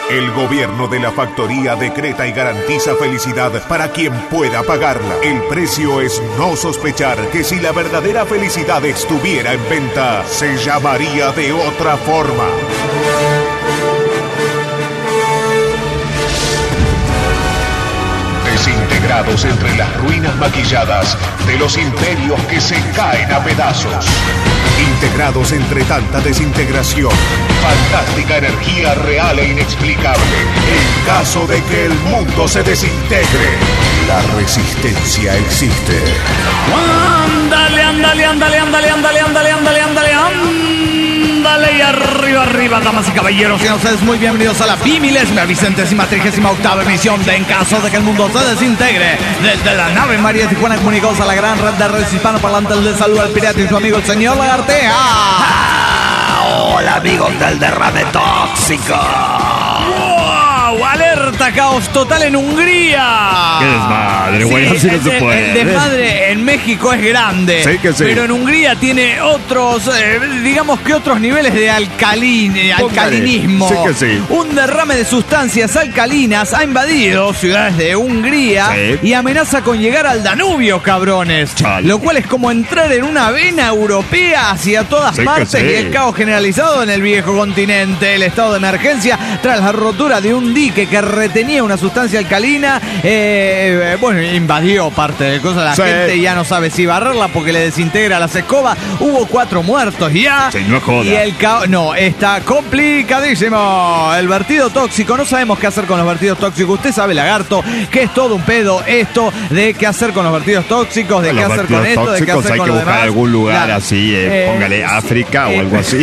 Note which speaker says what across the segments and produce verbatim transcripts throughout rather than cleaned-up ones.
Speaker 1: El gobierno de la factoría decreta y garantiza felicidad para quien pueda pagarla. El precio es no sospechar que si la verdadera felicidad estuviera en venta, se llamaría de otra forma. Desintegrados entre las ruinas maquilladas de los imperios que se caen a pedazos. Integrados entre tanta desintegración, fantástica energía real e inexplicable. En caso de que el mundo se desintegre, la resistencia existe.
Speaker 2: Ándale, ándale, ándale, ándale, ándale, ándale, ándale, ándale, ándale, y arriba, arriba, damas y caballeros, y ustedes muy bienvenidos a la bimilésima, vicentésima, trigésima octava emisión de En Caso de que el Mundo se Desintegre, desde la nave María Tijuana, comunicados a la gran red de redes hispanoparlantes. Les saluda el pirata y su amigo el señor Lagartea.
Speaker 3: Ah, hola amigos del derrame tóxico.
Speaker 2: ¡Wow! Alerta, caos total en Hungría.
Speaker 4: ¡Qué desmadre, güey!
Speaker 2: Sí,
Speaker 4: Así no se
Speaker 2: el,
Speaker 4: puede.
Speaker 2: el desmadre en México es grande.
Speaker 4: Sí que sí.
Speaker 2: Pero en Hungría tiene otros, eh, digamos que otros niveles de alcalin, alcalinismo.
Speaker 4: Sí que sí.
Speaker 2: Un derrame de sustancias alcalinas ha invadido ciudades de Hungría
Speaker 4: Sí.
Speaker 2: y amenaza con llegar al Danubio, cabrones.
Speaker 4: Chale.
Speaker 2: Lo cual es como entrar en una vena europea hacia todas
Speaker 4: Sí que
Speaker 2: partes
Speaker 4: sí.
Speaker 2: y el caos generalizado en el viejo continente. El estado de emergencia tras la rotura de un dique que retenía una sustancia alcalina, eh, bueno, invadió parte de cosas. La
Speaker 4: Sí.
Speaker 2: gente ya no sabe si barrerla porque le desintegra las escobas. Hubo cuatro muertos ya.
Speaker 4: Sí, no joda.
Speaker 2: Y el caos, no, está complicadísimo. El vertido tóxico, no sabemos qué hacer con los vertidos tóxicos. Usted sabe, Lagarto, que es todo un pedo esto de qué hacer con los vertidos tóxicos, de
Speaker 4: Los
Speaker 2: qué hacer con
Speaker 4: vertidos
Speaker 2: esto, de qué
Speaker 4: tóxicos
Speaker 2: hacer
Speaker 4: hay
Speaker 2: con
Speaker 4: que
Speaker 2: lo
Speaker 4: buscar
Speaker 2: demás.
Speaker 4: algún lugar
Speaker 2: Claro.
Speaker 4: así, eh,
Speaker 2: Eh,
Speaker 4: póngale África
Speaker 2: eh,
Speaker 4: o algo así.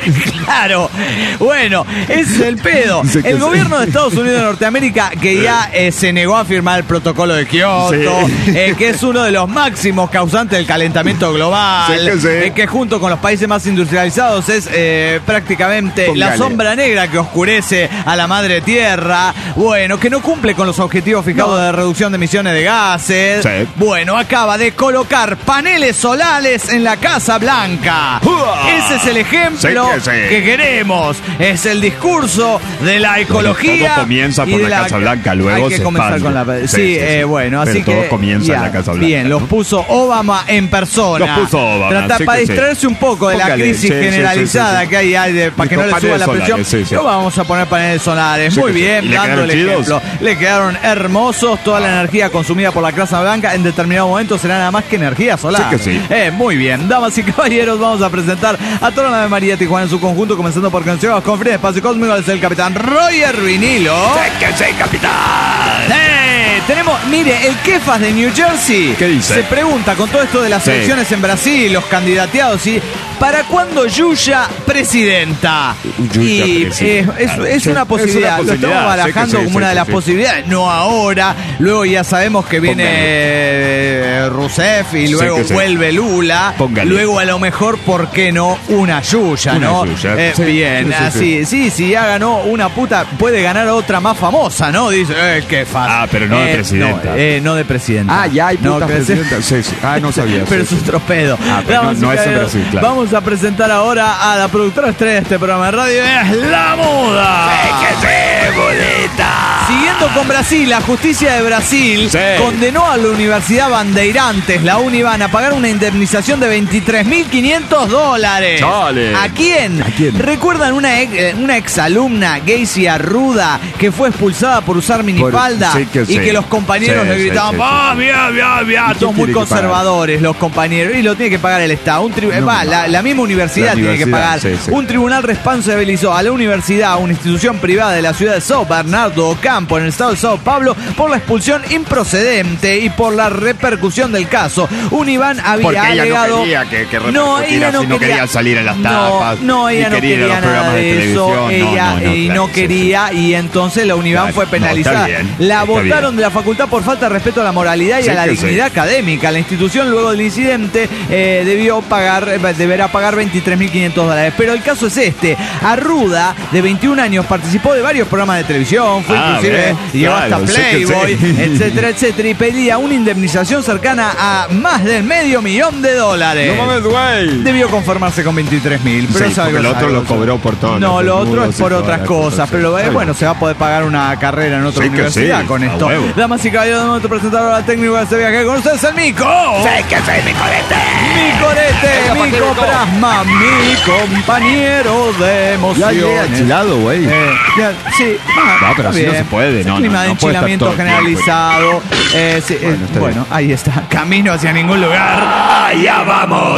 Speaker 2: Claro, bueno, ese es el pedo.
Speaker 4: Sí que
Speaker 2: El
Speaker 4: sí.
Speaker 2: gobierno de Estados Unidos de Norteamérica, que ya eh, se negó a firmar el protocolo de Kioto,
Speaker 4: Sí.
Speaker 2: eh, que es uno de los máximos causantes del calentamiento global,
Speaker 4: Sí que sí.
Speaker 2: eh, que junto con los países más industrializados es eh, prácticamente
Speaker 4: Póngale.
Speaker 2: la sombra negra que oscurece a la madre tierra, bueno, que no cumple con los objetivos fijados de reducción de emisiones de gases,
Speaker 4: Sí.
Speaker 2: bueno, acaba de colocar paneles solares en la Casa Blanca.
Speaker 4: ¡Uah!
Speaker 2: Ese es el ejemplo
Speaker 4: Sí que sí.
Speaker 2: que queremos. Es el discurso de la ecología.
Speaker 4: Todo comienza
Speaker 2: y
Speaker 4: por
Speaker 2: de
Speaker 4: la Casa Blanca, luego
Speaker 2: hay que
Speaker 4: se
Speaker 2: comenzar
Speaker 4: expande.
Speaker 2: con la. Sí,
Speaker 4: Sí, sí, sí.
Speaker 2: eh, bueno,
Speaker 4: Pero
Speaker 2: así
Speaker 4: todo
Speaker 2: que.
Speaker 4: comienza en la Casa Blanca,
Speaker 2: Bien,
Speaker 4: ¿no?
Speaker 2: los puso Obama en persona.
Speaker 4: Los puso Obama,
Speaker 2: Trata,
Speaker 4: sí
Speaker 2: para
Speaker 4: que sí.
Speaker 2: distraerse un poco de la
Speaker 4: Póngale,
Speaker 2: crisis
Speaker 4: sí, sí,
Speaker 2: generalizada
Speaker 4: sí, sí, sí.
Speaker 2: que hay, hay de- para que
Speaker 4: Y
Speaker 2: no
Speaker 4: con
Speaker 2: le suba la
Speaker 4: paneles
Speaker 2: presión.
Speaker 4: solares, sí, sí.
Speaker 2: Lo vamos a poner paneles solares.
Speaker 4: Sí
Speaker 2: Muy
Speaker 4: que sí.
Speaker 2: bien,
Speaker 4: ¿Y le
Speaker 2: dando el
Speaker 4: quedaron chidos?
Speaker 2: ejemplo. Le quedaron hermosos. Toda la energía consumida por la Casa Blanca en determinado momento será nada más que energía solar.
Speaker 4: Sí que sí.
Speaker 2: Eh, muy bien, damas y caballeros, vamos a presentar a toda la nave María Tijuana en su conjunto, comenzando por canciones con Free Espacio Cósmico. Es el capitán Roger Vinilo.
Speaker 3: ¡Que sí, capitán!
Speaker 2: ¡Eh! Tenemos, mire, el Kefas de New Jersey
Speaker 4: ¿Qué dice?
Speaker 2: se pregunta con todo esto de las
Speaker 4: Sí.
Speaker 2: elecciones en Brasil, los candidateados, ¿y ¿para cuándo Yuya presidenta?
Speaker 4: Yuya
Speaker 2: y
Speaker 4: presidenta,
Speaker 2: eh, es,
Speaker 4: claro.
Speaker 2: es
Speaker 4: Sí,
Speaker 2: una
Speaker 4: es
Speaker 2: posibilidad,
Speaker 4: una
Speaker 2: lo estamos
Speaker 4: posibilidad,
Speaker 2: barajando
Speaker 4: sí que sí,
Speaker 2: como
Speaker 4: sí,
Speaker 2: una de
Speaker 4: sí,
Speaker 2: las
Speaker 4: sí.
Speaker 2: posibilidades, no ahora, luego ya sabemos que viene
Speaker 4: Póngale.
Speaker 2: eh, Rousseff y
Speaker 4: Sí
Speaker 2: luego
Speaker 4: que sí.
Speaker 2: vuelve Lula,
Speaker 4: Póngale.
Speaker 2: luego a lo mejor, ¿por qué no? Una Yuya,
Speaker 4: Una
Speaker 2: ¿no?
Speaker 4: Yuya,
Speaker 2: Eh,
Speaker 4: sí,
Speaker 2: bien,
Speaker 4: sí, sí,
Speaker 2: así, sí, sí, ya ganó una puta, puede ganar otra más famosa, ¿no? Dice, eh, qué fácil.
Speaker 4: Ah, pero no de presidenta.
Speaker 2: No, eh, no de presidenta.
Speaker 4: Ah, ya hay
Speaker 2: No,
Speaker 4: puta
Speaker 2: que-
Speaker 4: presidenta. Sí, sí. Ah, no sabía.
Speaker 2: Pero
Speaker 4: sí,
Speaker 2: es
Speaker 4: sí.
Speaker 2: un tropedo.
Speaker 4: Ah, pero no-
Speaker 2: Damas y
Speaker 4: no es en
Speaker 2: caballeros,
Speaker 4: Brasil, claro.
Speaker 2: Vamos a presentar ahora a la productora estrella de este programa de radio, es La Muda.
Speaker 3: ¡Que sí, bolita!
Speaker 2: Siguiendo con Brasil, la justicia de Brasil
Speaker 4: Sí.
Speaker 2: condenó a la Universidad Bandeirantes, la Univan, a pagar una indemnización de veintitrés mil quinientos dólares.
Speaker 4: Dale.
Speaker 2: ¿A quién?
Speaker 4: ¿A quién?
Speaker 2: ¿Recuerdan una, ex, eh, una exalumna, Gacy Arruda, que fue expulsada por usar minifalda
Speaker 4: sí que
Speaker 2: y
Speaker 4: sí.
Speaker 2: que los compañeros
Speaker 4: Sí,
Speaker 2: le
Speaker 4: sí,
Speaker 2: gritaban,
Speaker 4: sí, sí.
Speaker 2: ¡ah, mira, mira, mira!
Speaker 4: ¿Y quién
Speaker 2: Todos muy
Speaker 4: tiene que pagar?
Speaker 2: conservadores los compañeros. Y lo tiene que pagar el Estado. Un tri-
Speaker 4: No,
Speaker 2: va,
Speaker 4: no.
Speaker 2: la, la misma universidad
Speaker 4: La
Speaker 2: tiene que pagar.
Speaker 4: universidad, sí, sí.
Speaker 2: Un tribunal responsabilizó a la universidad, una institución privada de la ciudad de São Bernardo do Campo, en el estado de Sao Paulo, por la expulsión improcedente y por la repercusión del caso. Univan había
Speaker 4: Porque ella
Speaker 2: alegado.
Speaker 4: no quería que, que
Speaker 2: no,
Speaker 4: repercutiera
Speaker 2: ella no
Speaker 4: así, no
Speaker 2: quería,
Speaker 4: quería salir en las
Speaker 2: no,
Speaker 4: tapas.
Speaker 2: No, ella
Speaker 4: ni
Speaker 2: no
Speaker 4: quería ir a
Speaker 2: quería
Speaker 4: los programas
Speaker 2: nada
Speaker 4: de
Speaker 2: de eso.
Speaker 4: televisión.
Speaker 2: Ella
Speaker 4: no, no, no,
Speaker 2: y
Speaker 4: claro,
Speaker 2: no
Speaker 4: sí,
Speaker 2: quería,
Speaker 4: sí.
Speaker 2: y entonces la Univan
Speaker 4: Claro,
Speaker 2: fue
Speaker 4: no,
Speaker 2: penalizada.
Speaker 4: está bien,
Speaker 2: la
Speaker 4: está
Speaker 2: votaron
Speaker 4: bien.
Speaker 2: de la facultad por falta de respeto a la moralidad y
Speaker 4: Sí
Speaker 2: a la
Speaker 4: que sí.
Speaker 2: dignidad académica. La institución, luego del incidente, eh, debió pagar, eh, deberá deberá pagar veintitrés mil quinientos dólares. Pero el caso es este. Arruda, de veintiún años, participó de varios programas de televisión, fue
Speaker 4: Ah,
Speaker 2: inclusive,
Speaker 4: bien,
Speaker 2: llegó
Speaker 4: claro,
Speaker 2: hasta
Speaker 4: sé que
Speaker 2: Playboy,
Speaker 4: sí.
Speaker 2: etcétera, etcétera, y pedía una indemnización cercana a más del medio millón de dólares.
Speaker 4: No mames, güey.
Speaker 2: Debió conformarse con veintitrés mil, pero
Speaker 4: Sí,
Speaker 2: es algo,
Speaker 4: porque el
Speaker 2: es
Speaker 4: otro
Speaker 2: algo,
Speaker 4: lo cobró por todo.
Speaker 2: No, lo otro es
Speaker 4: desnudos y
Speaker 2: por
Speaker 4: todas
Speaker 2: otras
Speaker 4: las
Speaker 2: cosas, pero lo, eh,
Speaker 4: sí.
Speaker 2: bueno, se va a poder pagar una carrera en otra
Speaker 4: Sí que
Speaker 2: universidad
Speaker 4: sí,
Speaker 2: con
Speaker 4: a
Speaker 2: esto.
Speaker 4: huevo.
Speaker 2: Damas y caballeros, de momento presentador al técnico de este viaje con ustedes, el Mico.
Speaker 3: ¡Sé que soy mi corete!
Speaker 2: Mi corete, Mico Prasma, mi compañero de
Speaker 4: Ya
Speaker 2: emociones.
Speaker 4: llega enchilado, güey.
Speaker 2: Eh, ya, sí, ah,
Speaker 4: No, pero
Speaker 2: está
Speaker 4: así no
Speaker 2: bien.
Speaker 4: se puede,
Speaker 2: Es
Speaker 4: no,
Speaker 2: clima
Speaker 4: no,
Speaker 2: de
Speaker 4: no puede estar
Speaker 2: enchilamiento
Speaker 4: todo el tiempo.
Speaker 2: generalizado. Eh, sí, eh,
Speaker 4: Bueno, está
Speaker 2: bueno, ahí está. Camino hacia ningún lugar.
Speaker 3: ¡Allá vamos!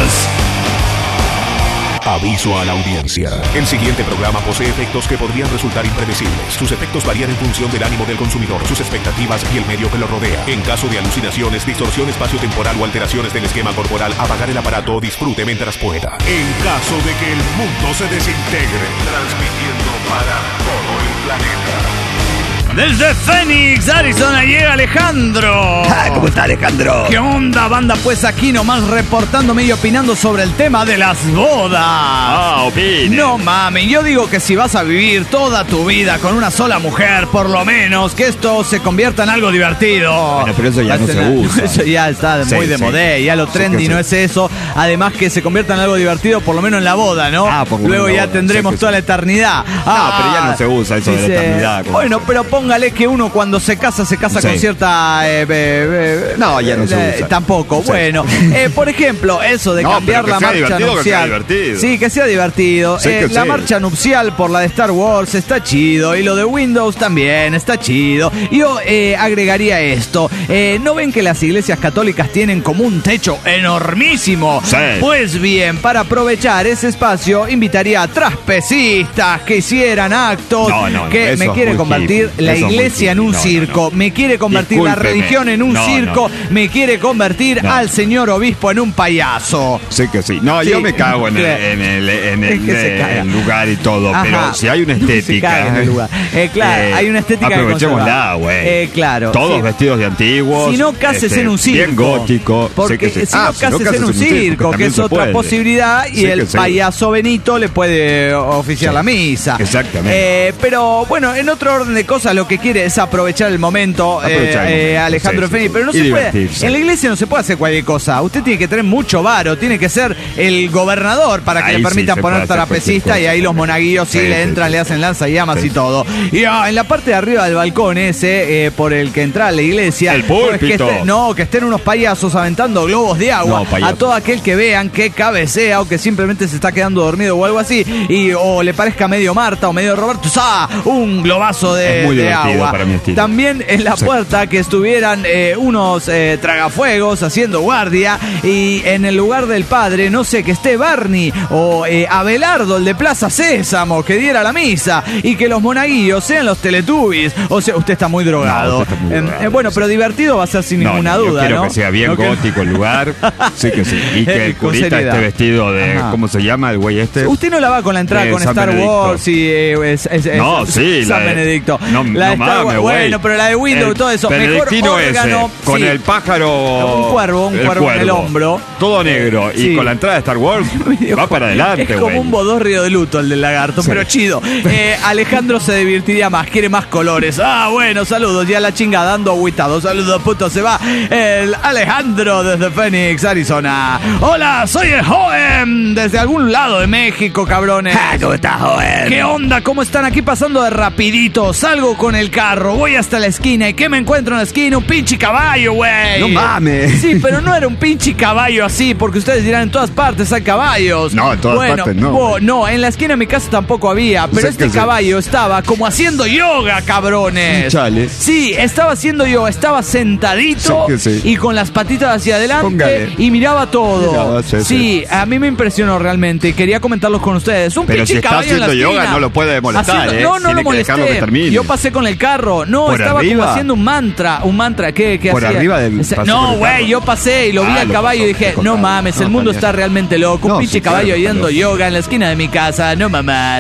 Speaker 1: Aviso a la audiencia. El siguiente programa posee efectos que podrían resultar impredecibles. Sus efectos varían en función del ánimo del consumidor, sus expectativas y el medio que lo rodea. En caso de alucinaciones, distorsión espaciotemporal o alteraciones del esquema corporal, apagar el aparato o disfrute mientras pueda. En caso de que el mundo se desintegre, transmitiendo para todo el planeta.
Speaker 2: Desde Phoenix, Arizona, llega Alejandro.
Speaker 3: Ah, ¿cómo está, Alejandro?
Speaker 2: ¿Qué onda, banda? Pues aquí nomás reportándome y opinando sobre el tema de las bodas.
Speaker 4: Ah, opine.
Speaker 2: No mames, yo digo que si vas a vivir toda tu vida con una sola mujer, por lo menos que esto se convierta en algo divertido.
Speaker 4: Bueno, pero eso ya no se usa.
Speaker 2: Eso ya está
Speaker 4: Sí,
Speaker 2: muy de
Speaker 4: sí.
Speaker 2: modé, ya lo
Speaker 4: Sí
Speaker 2: trendy
Speaker 4: que sí.
Speaker 2: no es eso. Además que se convierta en algo divertido, por lo menos en la boda, ¿no?
Speaker 4: Ah, por lo
Speaker 2: Luego
Speaker 4: menos en la
Speaker 2: ya
Speaker 4: boda,
Speaker 2: tendremos
Speaker 4: sí que
Speaker 2: toda
Speaker 4: sí.
Speaker 2: la eternidad. Ah,
Speaker 4: pero ya no se usa eso de la
Speaker 2: se-
Speaker 4: eternidad, como
Speaker 2: Bueno,
Speaker 4: se-
Speaker 2: pero póngale que uno cuando se casa, se casa
Speaker 4: Sí.
Speaker 2: con cierta... eh, eh, eh,
Speaker 4: No, ya no se
Speaker 2: eh,
Speaker 4: usa.
Speaker 2: Tampoco.
Speaker 4: Sí.
Speaker 2: Bueno, eh, por ejemplo, eso de
Speaker 4: No,
Speaker 2: cambiar
Speaker 4: pero que
Speaker 2: la
Speaker 4: sea
Speaker 2: marcha
Speaker 4: divertido, que sea
Speaker 2: nupcial.
Speaker 4: divertido.
Speaker 2: Sí, que sea divertido.
Speaker 4: Sí,
Speaker 2: Eh,
Speaker 4: que
Speaker 2: la
Speaker 4: sí.
Speaker 2: marcha nupcial por la de Star Wars está chido. Y lo de Windows también está chido. Yo eh, agregaría esto. Eh, ¿No ven que las iglesias católicas tienen como un techo enormísimo?
Speaker 4: Sí.
Speaker 2: Pues bien, para aprovechar ese espacio, invitaría a trapezistas que hicieran actos.
Speaker 4: No, no, no,
Speaker 2: que
Speaker 4: eso
Speaker 2: me
Speaker 4: es
Speaker 2: quiere
Speaker 4: muy
Speaker 2: convertir
Speaker 4: hippie,
Speaker 2: la
Speaker 4: eso es muy
Speaker 2: iglesia en
Speaker 4: hippie.
Speaker 2: un
Speaker 4: No, no,
Speaker 2: circo.
Speaker 4: no.
Speaker 2: Me quiere convertir la
Speaker 4: Discúlpeme.
Speaker 2: religión en un
Speaker 4: No,
Speaker 2: circo.
Speaker 4: no.
Speaker 2: Me quiere convertir
Speaker 4: No.
Speaker 2: al señor obispo en un payaso.
Speaker 4: Sí que sí. No,
Speaker 2: Sí.
Speaker 4: yo me cago en el, en el, en el,
Speaker 2: Es que se
Speaker 4: eh,
Speaker 2: caga.
Speaker 4: el lugar y todo,
Speaker 2: Ajá.
Speaker 4: pero si hay una
Speaker 2: Se
Speaker 4: estética...
Speaker 2: caga en el lugar. Eh, claro,
Speaker 4: eh,
Speaker 2: hay una estética que
Speaker 4: aprovechémosla,
Speaker 2: conservar.
Speaker 4: güey.
Speaker 2: Eh, claro,
Speaker 4: Todos
Speaker 2: sí.
Speaker 4: vestidos de antiguos.
Speaker 2: Si no cases
Speaker 4: este,
Speaker 2: en un circo.
Speaker 4: Bien gótico.
Speaker 2: Porque
Speaker 4: sí que sí.
Speaker 2: si no
Speaker 4: Ah,
Speaker 2: cases en un circo, que
Speaker 4: también
Speaker 2: es
Speaker 4: se
Speaker 2: otra
Speaker 4: puede.
Speaker 2: posibilidad, y
Speaker 4: Sí
Speaker 2: el
Speaker 4: que sí.
Speaker 2: payaso Benito le puede oficiar
Speaker 4: Sí.
Speaker 2: la misa.
Speaker 4: Exactamente.
Speaker 2: Eh, pero bueno, en otro orden de cosas, lo que quiere es aprovechar el momento, eh,
Speaker 4: Aprovechar el
Speaker 2: eh,
Speaker 4: momento,
Speaker 2: Alejandro
Speaker 4: sí,
Speaker 2: Feni.
Speaker 4: sí,
Speaker 2: Pero no
Speaker 4: y
Speaker 2: se puede.
Speaker 4: divertirse.
Speaker 2: En la iglesia no se puede hacer cualquier cosa. Usted tiene que tener mucho varo, tiene que ser el gobernador para que
Speaker 4: Ahí
Speaker 2: le
Speaker 4: sí
Speaker 2: permitan
Speaker 4: se
Speaker 2: poner
Speaker 4: puede hacer
Speaker 2: trapecista,
Speaker 4: cualquier
Speaker 2: y ahí
Speaker 4: cosa.
Speaker 2: los monaguillos sí,
Speaker 4: Sí,
Speaker 2: le
Speaker 4: sí,
Speaker 2: entran,
Speaker 4: sí.
Speaker 2: le hacen lanzallamas
Speaker 4: Sí.
Speaker 2: y todo. Y ah, en la parte de arriba del balcón ese, eh, por el que entra a la iglesia,
Speaker 4: El
Speaker 2: pues que
Speaker 4: púlpito.
Speaker 2: esté- no, que estén unos payasos aventando globos de agua
Speaker 4: No, payaso.
Speaker 2: a todo aquel que vean que cabecea o que simplemente se está quedando dormido o algo así, y o le parezca medio Marta o medio Roberto, ¡ah! Un globazo de,
Speaker 4: Es muy
Speaker 2: de
Speaker 4: divertido
Speaker 2: agua.
Speaker 4: para mi estilo.
Speaker 2: También en la
Speaker 4: Sí.
Speaker 2: puerta que estuvieran eh, unos eh, tragafuegos haciendo guardia, y en el lugar del padre, no sé, que esté Barney o eh, Abelardo, el de Plaza Sésamo, que diera la misa, y que los monaguillos sean los Teletubbies. O sea, usted está muy drogado.
Speaker 4: No, usted está muy
Speaker 2: Eh,
Speaker 4: drogado,
Speaker 2: eh, bueno,
Speaker 4: sí.
Speaker 2: pero divertido va a ser sin
Speaker 4: No,
Speaker 2: ninguna
Speaker 4: no,
Speaker 2: duda,
Speaker 4: yo quiero
Speaker 2: ¿no?
Speaker 4: que sea bien
Speaker 2: No quiero-
Speaker 4: gótico el lugar. Sí que sí. Y que
Speaker 2: Eh,
Speaker 4: el
Speaker 2: con
Speaker 4: curita
Speaker 2: seriedad.
Speaker 4: esté vestido de...
Speaker 2: Ajá.
Speaker 4: ¿Cómo se llama el güey este?
Speaker 2: Usted no la va con la entrada
Speaker 4: Eh,
Speaker 2: con
Speaker 4: San
Speaker 2: Star
Speaker 4: Benedicto.
Speaker 2: Wars y eh, es, es- es-
Speaker 4: No, sí,
Speaker 2: San
Speaker 4: la de-
Speaker 2: Benedicto.
Speaker 4: No,
Speaker 2: la de
Speaker 4: no
Speaker 2: Star
Speaker 4: mames,
Speaker 2: Wars,
Speaker 4: güey.
Speaker 2: bueno, pero la de Windows y todo eso. Mejor
Speaker 4: Benedictino
Speaker 2: órgano.
Speaker 4: ese, con
Speaker 2: sí.
Speaker 4: el pájaro...
Speaker 2: Un cuervo, un
Speaker 4: el
Speaker 2: cuervo en el hombro.
Speaker 4: Todo negro.
Speaker 2: Sí.
Speaker 4: Y con la entrada de Star Wars, va para adelante,
Speaker 2: Es
Speaker 4: güey.
Speaker 2: como un bodorrio de luto el del lagarto,
Speaker 4: Sí.
Speaker 2: pero chido. Eh, Alejandro se divertiría más, quiere más colores. Ah, bueno, saludos. Ya la chinga dando agüitado. Saludos, puto. Se va el Alejandro desde Phoenix, Arizona. Hola, soy el joven desde algún lado de México, cabrones.
Speaker 3: Ah, ¿cómo estás, joven?
Speaker 2: ¿Qué onda? ¿Cómo están? Aquí pasando de rapidito. Salgo con el carro, voy hasta la esquina. ¿Y qué me encuentro en la esquina? Un pinche caballo, güey.
Speaker 4: No mames.
Speaker 2: Sí, pero no era un pinche caballo así, porque ustedes dirán, en todas partes hay caballos.
Speaker 4: No, en todas
Speaker 2: bueno,
Speaker 4: partes no,
Speaker 2: bo-
Speaker 4: güey.
Speaker 2: no, en la esquina de mi casa tampoco había, pero
Speaker 4: Sé
Speaker 2: este
Speaker 4: que sí.
Speaker 2: caballo estaba como haciendo yoga, cabrones.
Speaker 4: Chale.
Speaker 2: Sí, estaba haciendo yoga, estaba sentadito
Speaker 4: Sé que sí.
Speaker 2: y con las patitas hacia adelante
Speaker 4: Póngale.
Speaker 2: y miraba todo.
Speaker 4: Miraba, sí,
Speaker 2: sí, a mí me impresionó realmente y quería comentarlos con ustedes. Un
Speaker 4: Pero
Speaker 2: pinche
Speaker 4: si está
Speaker 2: caballo en la
Speaker 4: haciendo yoga,
Speaker 2: esquina.
Speaker 4: no lo puede molestar,
Speaker 2: Haciendo-
Speaker 4: ¿eh?
Speaker 2: No, no
Speaker 4: Tiene
Speaker 2: lo
Speaker 4: que dejarlo que
Speaker 2: molesté.
Speaker 4: termine.
Speaker 2: Yo pasé con el carro. No,
Speaker 4: ¿Por
Speaker 2: estaba
Speaker 4: arriba?
Speaker 2: como haciendo un mantra. Un mantra. ¿Qué, qué
Speaker 4: ¿Por
Speaker 2: hacía?
Speaker 4: arriba del-
Speaker 2: Ese-
Speaker 4: pasó
Speaker 2: No,
Speaker 4: por el
Speaker 2: güey,
Speaker 4: carro?
Speaker 2: yo pasé y lo vi
Speaker 4: Ah,
Speaker 2: al
Speaker 4: lo
Speaker 2: caballo y
Speaker 4: pasó,
Speaker 2: dije,
Speaker 4: te
Speaker 2: no
Speaker 4: contaron.
Speaker 2: mames, el
Speaker 4: No,
Speaker 2: mundo
Speaker 4: está
Speaker 2: está
Speaker 4: bien.
Speaker 2: realmente loco. Un
Speaker 4: No,
Speaker 2: pinche
Speaker 4: sí, claro,
Speaker 2: caballo
Speaker 4: está
Speaker 2: yendo
Speaker 4: loco.
Speaker 2: yoga en la esquina de mi casa. No mamar.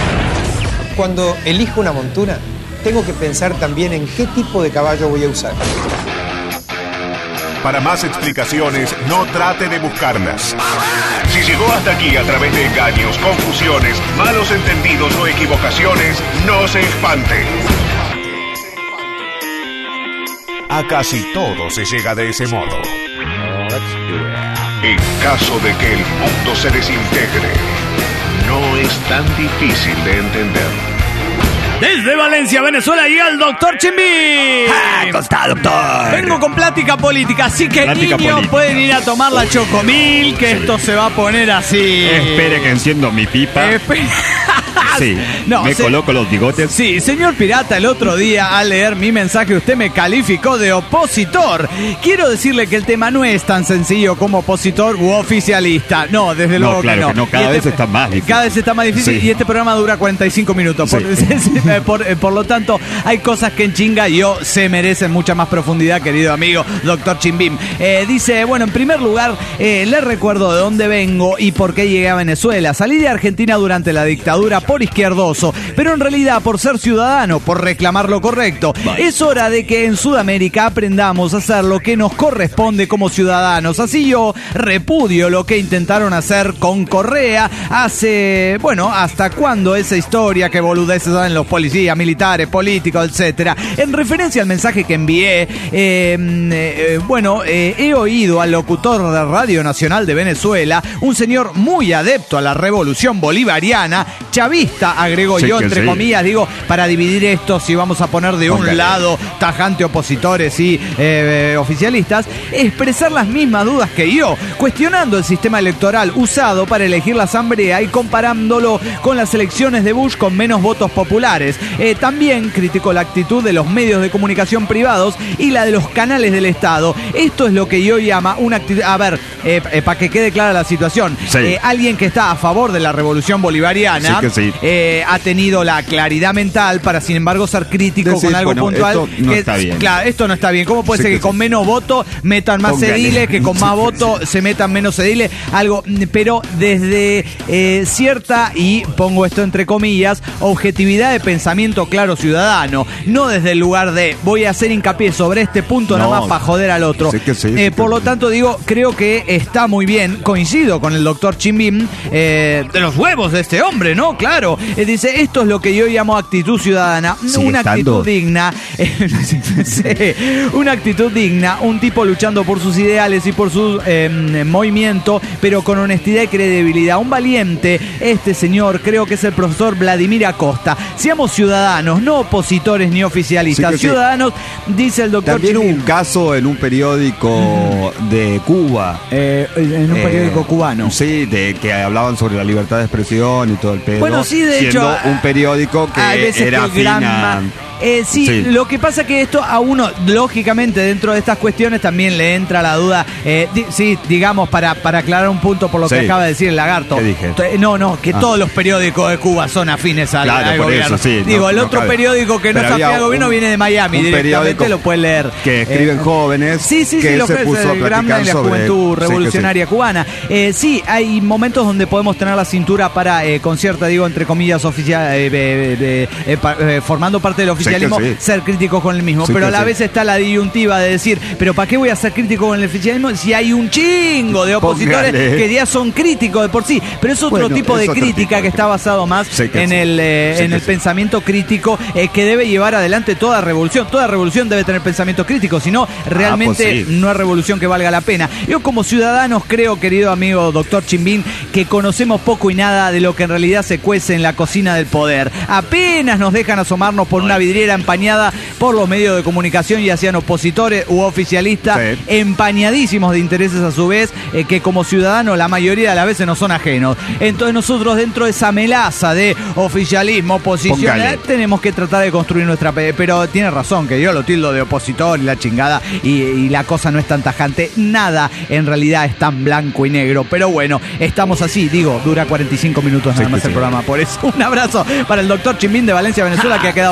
Speaker 5: Cuando elijo una montura, tengo que pensar también en qué tipo de caballo voy a usar.
Speaker 1: Para más explicaciones, no trate de buscarlas. Si llegó hasta aquí a través de engaños, confusiones, malos entendidos o equivocaciones, no se espante. A casi todo se llega de ese modo. En caso de que el mundo se desintegre, no es tan difícil de entender.
Speaker 2: Desde Valencia, Venezuela, y el doctor Chimbim.
Speaker 3: ¡Ah, ¿cómo está, doctor?
Speaker 2: Vengo con plática política, así que
Speaker 4: Plática
Speaker 2: niños
Speaker 4: política.
Speaker 2: pueden ir a tomar la chocomil, que
Speaker 4: Sí.
Speaker 2: esto se va a poner así.
Speaker 4: Espere que enciendo mi pipa.
Speaker 2: Espe-
Speaker 4: Sí,
Speaker 2: No,
Speaker 4: me
Speaker 2: se-
Speaker 4: coloco los bigotes.
Speaker 2: Sí, señor Pirata, el otro día al leer mi mensaje usted me calificó de opositor. Quiero decirle que el tema no es tan sencillo como opositor u oficialista. No, desde
Speaker 4: No,
Speaker 2: luego
Speaker 4: claro
Speaker 2: que no.
Speaker 4: que no, cada
Speaker 2: Y
Speaker 4: vez está más difícil.
Speaker 2: Cada vez está más difícil
Speaker 4: Sí.
Speaker 2: y este programa dura cuarenta y cinco minutos. Por,
Speaker 4: Sí.
Speaker 2: por, eh, por lo tanto, hay cosas que en chinga yo se merecen mucha más profundidad, querido amigo doctor Chimbim. Eh, dice, bueno, en primer lugar, eh, le recuerdo de dónde vengo y por qué llegué a Venezuela. Salí de Argentina durante la dictadura por izquierdoso, pero en realidad por ser ciudadano, por reclamar lo correcto. Es hora de que en Sudamérica aprendamos a hacer lo que nos corresponde como ciudadanos. Así yo repudio lo que intentaron hacer con Correa hace, bueno, hasta cuándo esa historia que boludeces saben los policías, militares, políticos, etcétera. En referencia al mensaje que envié, eh, eh, bueno, eh, he oído al locutor de Radio Nacional de Venezuela, un señor muy adepto a la revolución bolivariana, chavista, agregó
Speaker 4: Sí,
Speaker 2: yo,
Speaker 4: que
Speaker 2: entre
Speaker 4: sí.
Speaker 2: comillas, digo, para dividir esto, si vamos a poner de un
Speaker 4: Póngale.
Speaker 2: lado tajante opositores y eh, oficialistas, expresar las mismas dudas que yo, cuestionando el sistema electoral usado para elegir la asamblea y comparándolo con las elecciones de Bush con menos votos populares. Eh, también criticó la actitud de los medios de comunicación privados y la de los canales del Estado. Esto es lo que yo llama una actitud... A ver, eh, eh, para que quede clara la situación,
Speaker 4: Sí.
Speaker 2: eh, alguien que está a favor de la revolución bolivariana
Speaker 4: Sí que sí.
Speaker 2: eh, ha tenido la claridad mental para, sin embargo, ser crítico
Speaker 4: Decir,
Speaker 2: con algo
Speaker 4: bueno,
Speaker 2: puntual.
Speaker 4: esto no
Speaker 2: que-
Speaker 4: está bien.
Speaker 2: Claro, esto no está bien. ¿Cómo puede
Speaker 4: Sí
Speaker 2: ser
Speaker 4: que
Speaker 2: que con
Speaker 4: sí.
Speaker 2: menos votos metan más
Speaker 4: Póngale.
Speaker 2: ediles, que con más votos se metan menos ediles? Algo, pero desde eh, cierta, y pongo esto entre comillas, objetividad de pensamiento claro ciudadano, no desde el lugar de voy a hacer hincapié sobre este punto
Speaker 4: No.
Speaker 2: nada más para joder al otro.
Speaker 4: Sí que sí,
Speaker 2: Eh,
Speaker 4: sí que
Speaker 2: por lo
Speaker 4: sí.
Speaker 2: tanto, digo, creo que está muy bien, coincido con el doctor Chimbim, eh, de los huevos de este hombre, ¿no? Claro. Eh, dice, esto es lo que yo llamo actitud ciudadana,
Speaker 4: ¿Sigue
Speaker 2: una
Speaker 4: estando?
Speaker 2: actitud digna, eh, sí, una actitud digna, un tipo luchando por sus ideales y por su eh, movimiento, pero con honestidad y credibilidad. Un valiente, este señor, creo que es el profesor Vladimir Acosta. Seamos ciudadanos, no opositores ni oficialistas.
Speaker 6: Sí que sí.
Speaker 2: Ciudadanos, dice el doctor
Speaker 6: También hubo
Speaker 2: Chimbim.
Speaker 6: un caso en un periódico de Cuba.
Speaker 2: Eh, en un
Speaker 6: Eh,
Speaker 2: periódico cubano.
Speaker 6: Sí, de que hablaban sobre la libertad de expresión y todo el pedo.
Speaker 2: Bueno, sí, de
Speaker 6: siendo
Speaker 2: hecho,
Speaker 6: un periódico que
Speaker 2: hay veces
Speaker 6: era
Speaker 2: que
Speaker 6: afín
Speaker 2: Granma-
Speaker 6: a-
Speaker 2: Eh, sí,
Speaker 6: Sí.
Speaker 2: lo que pasa que esto a uno, lógicamente, dentro de estas cuestiones también le entra la duda. Eh, di- sí, digamos, para, para aclarar un punto por lo que
Speaker 6: Sí.
Speaker 2: acaba de decir el lagarto.
Speaker 6: ¿Qué dije?
Speaker 2: T- No, no, que
Speaker 6: Ah.
Speaker 2: todos los periódicos de Cuba son afines al,
Speaker 6: Claro,
Speaker 2: al
Speaker 6: por
Speaker 2: gobierno.
Speaker 6: eso, sí,
Speaker 2: Digo,
Speaker 6: no-
Speaker 2: el
Speaker 6: no
Speaker 2: otro
Speaker 6: cabe.
Speaker 2: periódico que no
Speaker 6: Pero
Speaker 2: es afín
Speaker 6: había
Speaker 2: al gobierno
Speaker 6: un-
Speaker 2: viene de Miami
Speaker 6: un
Speaker 2: directamente,
Speaker 6: periódico
Speaker 2: lo puede leer.
Speaker 6: que escriben
Speaker 2: Eh,
Speaker 6: jóvenes
Speaker 2: Sí, sí,
Speaker 6: que
Speaker 2: sí,
Speaker 6: él
Speaker 2: lo
Speaker 6: se
Speaker 2: que
Speaker 6: puso
Speaker 2: es
Speaker 6: a
Speaker 2: el Gramna
Speaker 6: platicar
Speaker 2: y la
Speaker 6: sobre-
Speaker 2: juventud
Speaker 6: sí que sí.
Speaker 2: revolucionaria cubana. Eh, sí, hay momentos donde podemos tener la cintura para, eh, con cierta, digo, entre comillas, oficial, eh, eh, eh, eh, pa- eh, formando parte del oficialismo,
Speaker 6: sí.
Speaker 2: ser críticos con el mismo.
Speaker 6: Sí
Speaker 2: pero a
Speaker 6: que
Speaker 2: la
Speaker 6: sí.
Speaker 2: vez está la disyuntiva de decir, pero ¿para qué voy a ser crítico con el oficialismo si hay un chingo de opositores
Speaker 6: Póngale.
Speaker 2: que ya son críticos de por sí? Pero es otro
Speaker 6: Bueno,
Speaker 2: tipo de
Speaker 6: es otro
Speaker 2: crítica
Speaker 6: tipo de
Speaker 2: que está basado más
Speaker 6: Sí que
Speaker 2: en
Speaker 6: sí.
Speaker 2: el, eh,
Speaker 6: Sí
Speaker 2: en
Speaker 6: que
Speaker 2: el
Speaker 6: sí.
Speaker 2: pensamiento crítico eh, que debe llevar adelante toda revolución. Toda revolución debe tener pensamiento crítico, si no, realmente
Speaker 6: pues sí.
Speaker 2: no es revolución que valga la pena. Yo como ciudadanos creo, querido amigo doctor Chimbim, que conocemos poco y nada de lo que en realidad se cuece en la cocina del poder. Apenas nos dejan asomarnos por una vidriera empañada por los medios de comunicación, ya sean opositores u oficialistas,
Speaker 6: Sí.
Speaker 2: empañadísimos de intereses a su vez, eh, que como ciudadanos la mayoría de las veces no son ajenos. Entonces nosotros dentro de esa melaza de oficialismo, oposición,
Speaker 6: Póngale.
Speaker 2: eh, tenemos que tratar de construir nuestra... pe- Pero tiene razón, que yo lo tildo de opositor y la chingada, y, y la cosa no es tan tajante. Nada en realidad es tan blanco y negro. Pero bueno, estamos así, digo, dura cuarenta y cinco minutos nada
Speaker 6: Sí,
Speaker 2: más
Speaker 6: que
Speaker 2: el
Speaker 6: sí.
Speaker 2: programa. Por eso, un abrazo para el doctor Chimbim de Valencia, Venezuela, que ha quedado muy clara su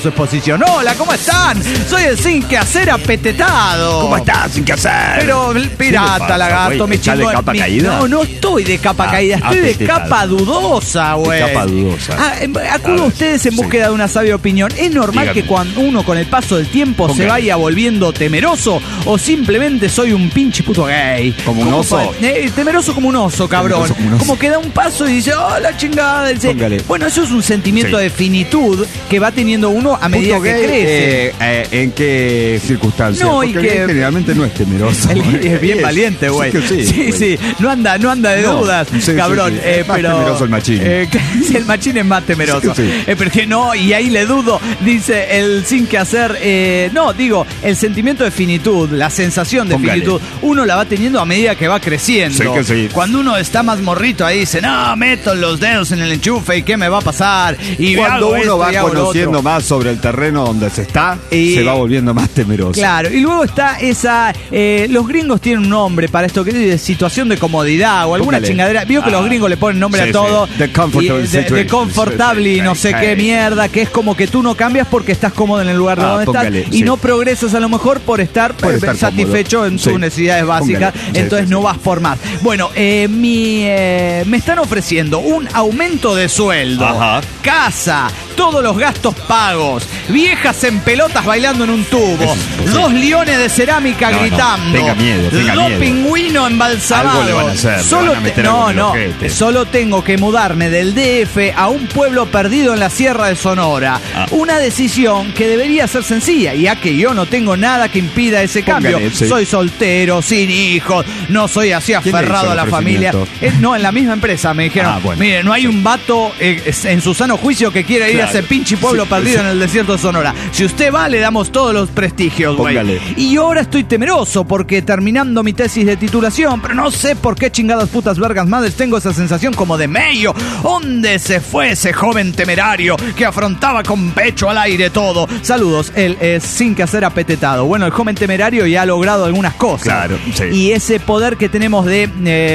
Speaker 2: su exposición. Hola, ¿cómo están? Soy el Sin Que Hacer apetetado.
Speaker 3: ¿Cómo estás? Sin que hacer.
Speaker 2: Pero pirata,
Speaker 4: pasa,
Speaker 2: lagarto,
Speaker 4: güey?
Speaker 2: me
Speaker 4: ¿Estás de
Speaker 2: chingó.
Speaker 4: capa
Speaker 2: mi-
Speaker 4: caída?
Speaker 2: No, no estoy de capa
Speaker 4: Ah,
Speaker 2: caída, estoy de
Speaker 4: apetetado.
Speaker 2: capa dudosa, güey.
Speaker 4: capa dudosa.
Speaker 2: Ah, em, acudo a ustedes en
Speaker 4: sí.
Speaker 2: búsqueda de una sabia opinión. ¿Es normal
Speaker 4: Dígame.
Speaker 2: que cuando uno con el paso del tiempo se
Speaker 4: Póngale.
Speaker 2: vaya volviendo temeroso o simplemente soy un pinche puto gay?
Speaker 6: Como un
Speaker 2: ¿Cómo
Speaker 6: oso.
Speaker 2: puede- eh, temeroso como un oso, cabrón.
Speaker 6: Temeroso como un oso.
Speaker 2: Como que da un paso y dice, oh, la chingada. Dice,
Speaker 6: Póngale.
Speaker 2: bueno, eso es un sentimiento
Speaker 4: Sí.
Speaker 2: de finitud que va teniendo uno a medida
Speaker 6: Punto
Speaker 2: que
Speaker 6: gay,
Speaker 2: crece.
Speaker 6: eh, eh, ¿en qué circunstancias?
Speaker 2: No, y
Speaker 6: Porque
Speaker 2: que-
Speaker 6: gay generalmente no es temeroso.
Speaker 2: El gay es bien
Speaker 6: Es-
Speaker 2: valiente, güey.
Speaker 6: Sí, que sí,
Speaker 2: sí,
Speaker 6: güey.
Speaker 2: sí. No anda, no anda de
Speaker 6: No,
Speaker 2: dudas,
Speaker 6: sí, sí,
Speaker 2: cabrón.
Speaker 6: sí.
Speaker 2: Eh,
Speaker 6: Es más
Speaker 2: pero,
Speaker 6: temeroso el machín.
Speaker 2: eh, sí, el machín es más temeroso.
Speaker 6: Sí, sí.
Speaker 2: Eh, pero es que no, y ahí le dudo, dice el Sin Que Hacer. eh, no, digo, el sentimiento de finitud, la sensación de
Speaker 6: Póngale.
Speaker 2: finitud, uno la va teniendo a medida que va creciendo.
Speaker 6: Sí, que sí.
Speaker 2: Cuando uno está más morrito, ahí dice, no, meto los dedos en el enchufe y qué me va a pasar. Y
Speaker 6: Cuando
Speaker 2: hago
Speaker 6: uno
Speaker 2: esto
Speaker 6: va
Speaker 2: y hago lo
Speaker 6: conociendo
Speaker 2: otro.
Speaker 6: más sobre el terreno donde se está,
Speaker 2: Y-
Speaker 6: se va volviendo más temeroso.
Speaker 2: Claro, y luego está esa. eh, los gringos tienen un nombre para esto, que es situación de comodidad o alguna
Speaker 6: Póngale.
Speaker 2: chingadera. Vio que
Speaker 6: Ah.
Speaker 2: los gringos le ponen nombre
Speaker 6: Sí,
Speaker 2: a todo.
Speaker 6: sí. The comfortable
Speaker 2: y de- de,
Speaker 6: situation.
Speaker 2: confortable y no sé
Speaker 6: Sí,
Speaker 2: qué
Speaker 6: sí.
Speaker 2: mierda, que es como que tú no cambias porque estás cómodo en el lugar de
Speaker 6: Ah,
Speaker 2: donde
Speaker 6: póngale,
Speaker 2: estás y
Speaker 6: sí.
Speaker 2: no progresas a lo mejor por estar,
Speaker 6: Por
Speaker 2: eh,
Speaker 6: estar
Speaker 2: satisfecho
Speaker 6: cómodo.
Speaker 2: en
Speaker 6: Sí.
Speaker 2: tus necesidades básicas.
Speaker 6: Póngale. Sí,
Speaker 2: Entonces
Speaker 6: sí,
Speaker 2: no
Speaker 6: sí.
Speaker 2: vas por más. Bueno, eh, mi, eh, me están ofreciendo un aumento de sueldo,
Speaker 6: Ajá.
Speaker 2: casa, todos los gastos pagos, viejas en pelotas bailando en un tubo, dos leones de cerámica
Speaker 6: No, no,
Speaker 2: gritando,
Speaker 6: tenga miedo, tenga
Speaker 2: dos
Speaker 6: miedo.
Speaker 2: pingüinos embalsamados.
Speaker 6: Algo le van a hacer, le
Speaker 2: Solo
Speaker 6: van a
Speaker 2: te-
Speaker 6: meter
Speaker 2: no,
Speaker 6: algo en el
Speaker 2: no,
Speaker 6: ojete.
Speaker 2: solo tengo que mudarme del D F a un pueblo perdido en la Sierra de Sonora.
Speaker 6: Ah.
Speaker 2: Una decisión que debería ser sencilla, ya que yo no tengo nada que impida ese
Speaker 6: Póngale,
Speaker 2: cambio.
Speaker 6: sí.
Speaker 2: Soy soltero, sin hijos, no soy así
Speaker 6: ¿Quién le
Speaker 2: aferrado
Speaker 6: hizo
Speaker 2: a la
Speaker 6: el
Speaker 2: familia.
Speaker 6: ofrecimiento?
Speaker 2: Eh, no, en la misma empresa me dijeron,
Speaker 6: Ah, bueno.
Speaker 2: mire, no hay un vato eh, en su sano juicio que quiera ir
Speaker 6: Claro.
Speaker 2: a ese pinche pueblo
Speaker 6: Sí,
Speaker 2: perdido
Speaker 6: sí.
Speaker 2: en el desierto de Sonora. Si usted va, le damos todos los prestigios, güey.
Speaker 6: Póngale.
Speaker 2: Y yo ahora estoy temeroso porque terminando mi tesis de titulación, pero no sé por qué chingadas putas vergas madres tengo esa sensación como de medio. ¿Dónde se fue ese joven temerario que afrontaba con pecho al aire todo? Saludos, él es Sin Que Hacer apetetado. Bueno, el joven temerario ya ha logrado algunas cosas.
Speaker 6: Claro, sí.
Speaker 2: Y ese poder que tenemos de, eh,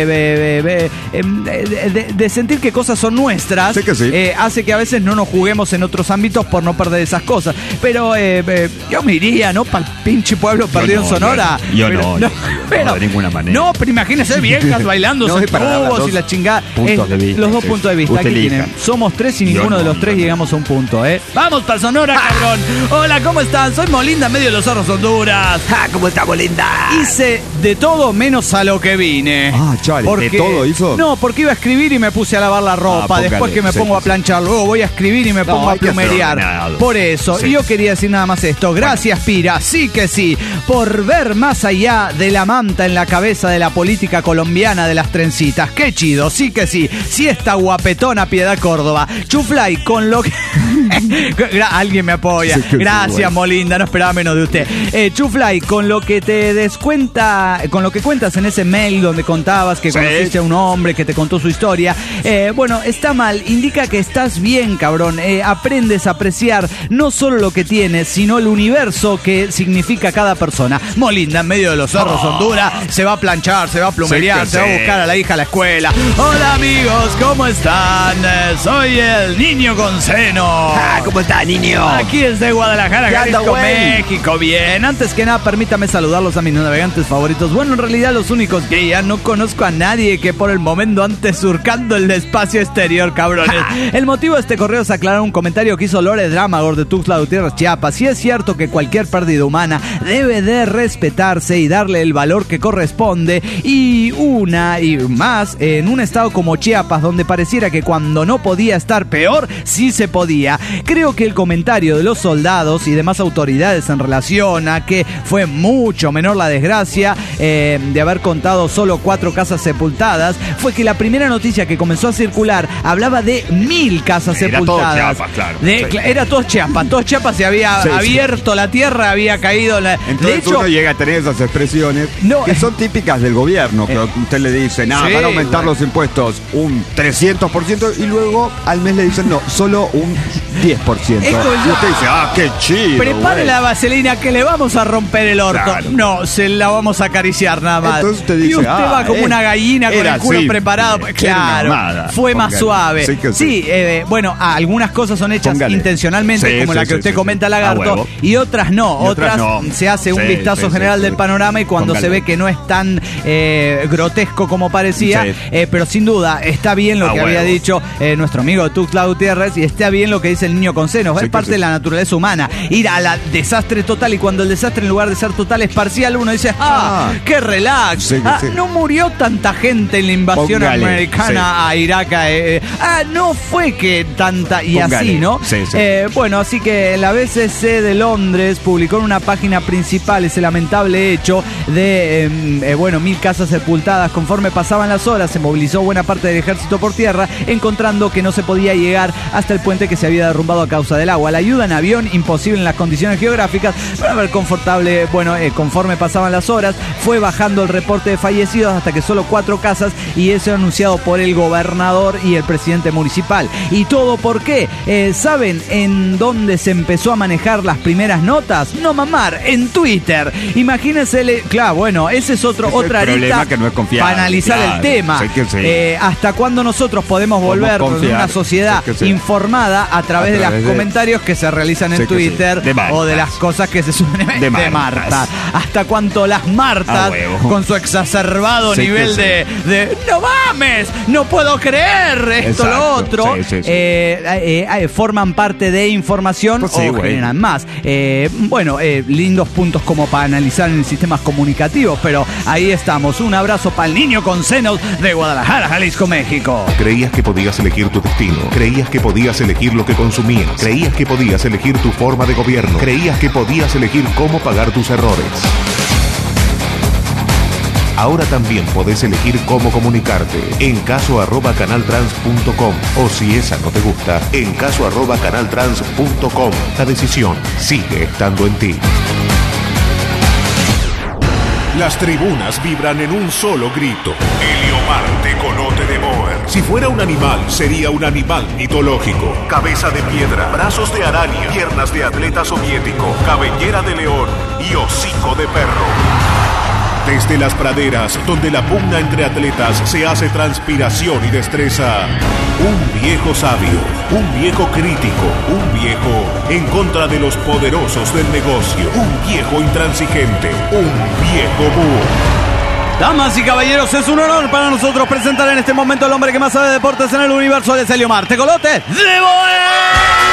Speaker 2: eh, eh, eh, de, de- de sentir que cosas son nuestras,
Speaker 6: Sí que sí.
Speaker 2: eh, hace que a veces no nos juguemos en otros ámbitos por no perder esas cosas. Pero eh, eh, yo me iría, ¿no? Para el pinche pueblo perdido
Speaker 6: no,
Speaker 2: en Sonora.
Speaker 6: yo- yo
Speaker 2: Pero-
Speaker 6: no, yo no, yo no, de ninguna manera.
Speaker 2: No, pero imagínese viejas bailando
Speaker 6: No,
Speaker 2: en
Speaker 6: es para dar las
Speaker 2: tubos
Speaker 6: dos
Speaker 2: y la chingada.
Speaker 6: puntos de vista,
Speaker 2: Los dos
Speaker 6: sí.
Speaker 2: puntos de vista.
Speaker 6: Usted
Speaker 2: Aquí
Speaker 6: elija.
Speaker 2: tienen. Somos tres y
Speaker 6: Yo
Speaker 2: ninguno de
Speaker 6: no,
Speaker 2: los tres
Speaker 6: yo no.
Speaker 2: llegamos a un punto, ¿eh? Vamos para Sonora, cabrón. Hola, ¿cómo están? Soy Molinda, medio de los Zorros Honduras.
Speaker 3: Ah, ¿cómo estamos, linda?
Speaker 2: Hice de todo menos a lo que vine.
Speaker 6: Ah, chale, ¿de todo hizo?
Speaker 2: No, porque iba a escribir y me puse a lavar la ropa.
Speaker 6: póngale,
Speaker 2: Después que me
Speaker 6: sí,
Speaker 2: pongo a
Speaker 6: sí.
Speaker 2: planchar, luego voy a escribir y me
Speaker 6: No,
Speaker 2: pongo a
Speaker 6: hay que ser
Speaker 2: plumerear.
Speaker 6: ordenado.
Speaker 2: Por eso,
Speaker 6: Sí.
Speaker 2: y yo quería decir nada más esto. Gracias, Pira, sí que sí, por ver más allá de la manta en la cabeza de la política colombiana de las trencitas. Qué chido, sí que sí. Sí, esta guapetona Piedad Córdoba. Chuflay, con lo que... Gra- Alguien me apoya.
Speaker 6: Sí, que sí,
Speaker 2: Gracias,
Speaker 6: bueno.
Speaker 2: Molinda, no esperaba menos de usted. Eh, Chuflay, con lo que te descuenta, con lo que cuentas en ese mail donde contabas que
Speaker 6: Sí.
Speaker 2: conociste a un hombre que te contó su historia, eh, bueno, está mal, indica que estás bien, cabrón. Eh, aprendes a apreciar no solo lo que tienes, sino el universo que significa cada persona. Molinda, en medio de los zorros, Honduras, se va a planchar, se va a plumerear,
Speaker 6: Sí que
Speaker 2: se va a
Speaker 6: sí.
Speaker 2: buscar a la hija a la escuela. Hola, amigos, ¿cómo están? Eh, soy el niño con seno.
Speaker 3: Ah, ¿cómo está, niño?
Speaker 2: Aquí es de Guadalajara,
Speaker 3: ¿Qué anda,
Speaker 2: Jalisco,
Speaker 3: güey?
Speaker 2: México. Bien, antes que nada, permítame saludarlos a mis navegantes favoritos. Bueno, en realidad los únicos que ya no conozco a nadie que por el momento ande surcando el espacio exterior, cabrones. El motivo de este correo es aclarar un comentario que hizo Lore Dramagor de Tuxtla Gutiérrez, Chiapas. Sí es cierto que cualquier pérdida humana debe de respetarse y darle el valor que corresponde. Y una y más en un estado como Chiapas, donde pareciera que cuando no podía estar peor, sí se podía. Creo que el comentario de los soldados y demás autoridades en relación a que fue mucho menor la desgracia eh, de haber contado solo cuatro casas sepultadas fue que la primera noticia que comenzó a circular hablaba de mil casas
Speaker 6: Era todo
Speaker 2: sepultadas.
Speaker 6: Chiapas, claro.
Speaker 2: De-
Speaker 6: Sí.
Speaker 2: cl- Era todo Chiapas, todo Chiapas se había
Speaker 6: Sí, sí.
Speaker 2: abierto la tierra, había caído la...
Speaker 6: Entonces
Speaker 2: de hecho,
Speaker 6: uno llega a tener esas expresiones
Speaker 2: No,
Speaker 6: que
Speaker 2: eh,
Speaker 6: son típicas del gobierno, que
Speaker 2: eh,
Speaker 6: usted le dice, nada,
Speaker 2: sí,
Speaker 6: van a aumentar
Speaker 2: güey.
Speaker 6: los impuestos un trescientos por ciento y luego al mes le dicen, no, solo un diez diez por ciento.
Speaker 2: Es como
Speaker 6: Y
Speaker 2: yo-
Speaker 6: usted dice, ah, qué chido.
Speaker 2: Prepare
Speaker 6: güey.
Speaker 2: la vaselina que le vamos a romper el orto.
Speaker 6: Claro.
Speaker 2: No, se la vamos a acariciar nada más.
Speaker 6: Entonces usted dice,
Speaker 2: y usted
Speaker 6: ah,
Speaker 2: va como
Speaker 6: eh,
Speaker 2: una gallina con
Speaker 6: era
Speaker 2: el culo
Speaker 6: simple,
Speaker 2: preparado.
Speaker 6: era
Speaker 2: Claro,
Speaker 6: una armada.
Speaker 2: fue más
Speaker 6: Póngale.
Speaker 2: suave.
Speaker 6: Sí que sí.
Speaker 2: Sí, eh, bueno, ah, algunas cosas son hechas
Speaker 6: Póngale.
Speaker 2: intencionalmente,
Speaker 6: Sí,
Speaker 2: como
Speaker 6: sí,
Speaker 2: la que
Speaker 6: sí,
Speaker 2: usted
Speaker 6: sí,
Speaker 2: comenta,
Speaker 6: sí.
Speaker 2: Lagarto,
Speaker 6: A huevo.
Speaker 2: y otras no.
Speaker 6: Y
Speaker 2: otras
Speaker 6: otras no.
Speaker 2: se hace un
Speaker 6: Sí,
Speaker 2: vistazo
Speaker 6: sí,
Speaker 2: general
Speaker 6: sí,
Speaker 2: del
Speaker 6: sí.
Speaker 2: panorama y cuando
Speaker 6: Póngale.
Speaker 2: se ve que no es tan eh, grotesco como parecía,
Speaker 6: Sí.
Speaker 2: eh, pero sin duda está bien lo
Speaker 6: A
Speaker 2: que
Speaker 6: huevo.
Speaker 2: había dicho eh, nuestro amigo Tuxtla Gutiérrez y está bien lo que dice el niño con senos.
Speaker 6: Sí,
Speaker 2: es
Speaker 6: que
Speaker 2: parte
Speaker 6: sí.
Speaker 2: de la naturaleza humana. Ir a la desastre total y cuando el desastre en lugar de ser total es parcial, uno dice, ¡ah!
Speaker 6: Ah.
Speaker 2: ¡Qué relax!
Speaker 6: Sí, que
Speaker 2: Ah,
Speaker 6: sí.
Speaker 2: no murió tanta gente en la invasión
Speaker 6: Póngale,
Speaker 2: americana
Speaker 6: sí.
Speaker 2: a Irak. eh, ah, no fue que tanta... Y
Speaker 6: Póngale.
Speaker 2: así, ¿no?
Speaker 6: Sí, sí.
Speaker 2: Eh, bueno, así que la B C C de Londres publicó en una página principal ese lamentable hecho de, eh, eh, bueno, mil casas sepultadas. Conforme pasaban las horas, se movilizó buena parte del ejército por tierra, encontrando que no se podía llegar hasta el puente que se había derrumbado a causa del agua. La ayuda en avión, imposible en las condiciones geográficas, para ver confortable, bueno, eh, conforme pasaban las horas, fue bajando el reporte de fallecidos hasta que solo cuatro casas, y eso anunciado por el gobernador y el presidente municipal. ¿Y todo por qué? Eh, ¿Saben en dónde se empezó a manejar las primeras notas? No mamar, en Twitter. Imagínense, le- claro, bueno, ese es otro,
Speaker 6: Ese es el
Speaker 2: otra
Speaker 6: problema,
Speaker 2: arista
Speaker 6: que no es confiable,
Speaker 2: para analizar
Speaker 6: claro.
Speaker 2: el tema.
Speaker 6: Sí que sí.
Speaker 2: Eh, ¿Hasta cuándo nosotros podemos
Speaker 6: Podemos
Speaker 2: volver en
Speaker 6: confiar.
Speaker 2: una sociedad
Speaker 6: Sí que sí.
Speaker 2: informada a través,
Speaker 6: A
Speaker 2: de
Speaker 6: través
Speaker 2: los
Speaker 6: de-
Speaker 2: comentarios que se realizan en
Speaker 6: Sí que sí.
Speaker 2: Twitter
Speaker 6: De Martas.
Speaker 2: o de las cosas que se suben de,
Speaker 6: De Martas.
Speaker 2: Marta? ¿Hasta cuánto las
Speaker 6: A
Speaker 2: Martas,
Speaker 6: huevo.
Speaker 2: con su exacerbado
Speaker 6: Sí que
Speaker 2: nivel
Speaker 6: sí.
Speaker 2: de, de no mames, no puedo creer esto, lo
Speaker 6: Exacto.
Speaker 2: otro,
Speaker 6: Sí, sí, sí.
Speaker 2: eh, eh, eh, forman parte de información
Speaker 6: Pues sí,
Speaker 2: o
Speaker 6: güey.
Speaker 2: generan más? Eh, bueno, eh, lindos puntos como para analizar en sistemas comunicativos, pero ahí estamos. Un abrazo para el niño con senos de Guadalajara, Jalisco, México.
Speaker 1: Creías que podías elegir tu destino. Creías que podías elegir lo que consumías. Creías que podías elegir tu forma de gobierno. Creías que podías elegir cómo pagar tus errores. Ahora también podés elegir cómo comunicarte. En caso arroba canaltrans punto com. O si esa no te gusta, en caso arroba canaltrans punto com. La decisión sigue estando en ti. Las tribunas vibran en un solo grito. Eliomar Tecolote de Boer. Si fuera un animal, sería un animal mitológico. Cabeza de piedra, brazos de araña, piernas de atleta soviético, cabellera de león y hocico de perro. Desde las praderas, donde la pugna entre atletas se hace transpiración y destreza, un viejo sabio, un viejo crítico, un viejo en contra de los poderosos del negocio, un viejo intransigente, un viejo búho.
Speaker 2: Damas y caballeros, es un honor para nosotros presentar en este momento al hombre que más sabe de deportes en el universo, de Eliomar Tecolote de Boer.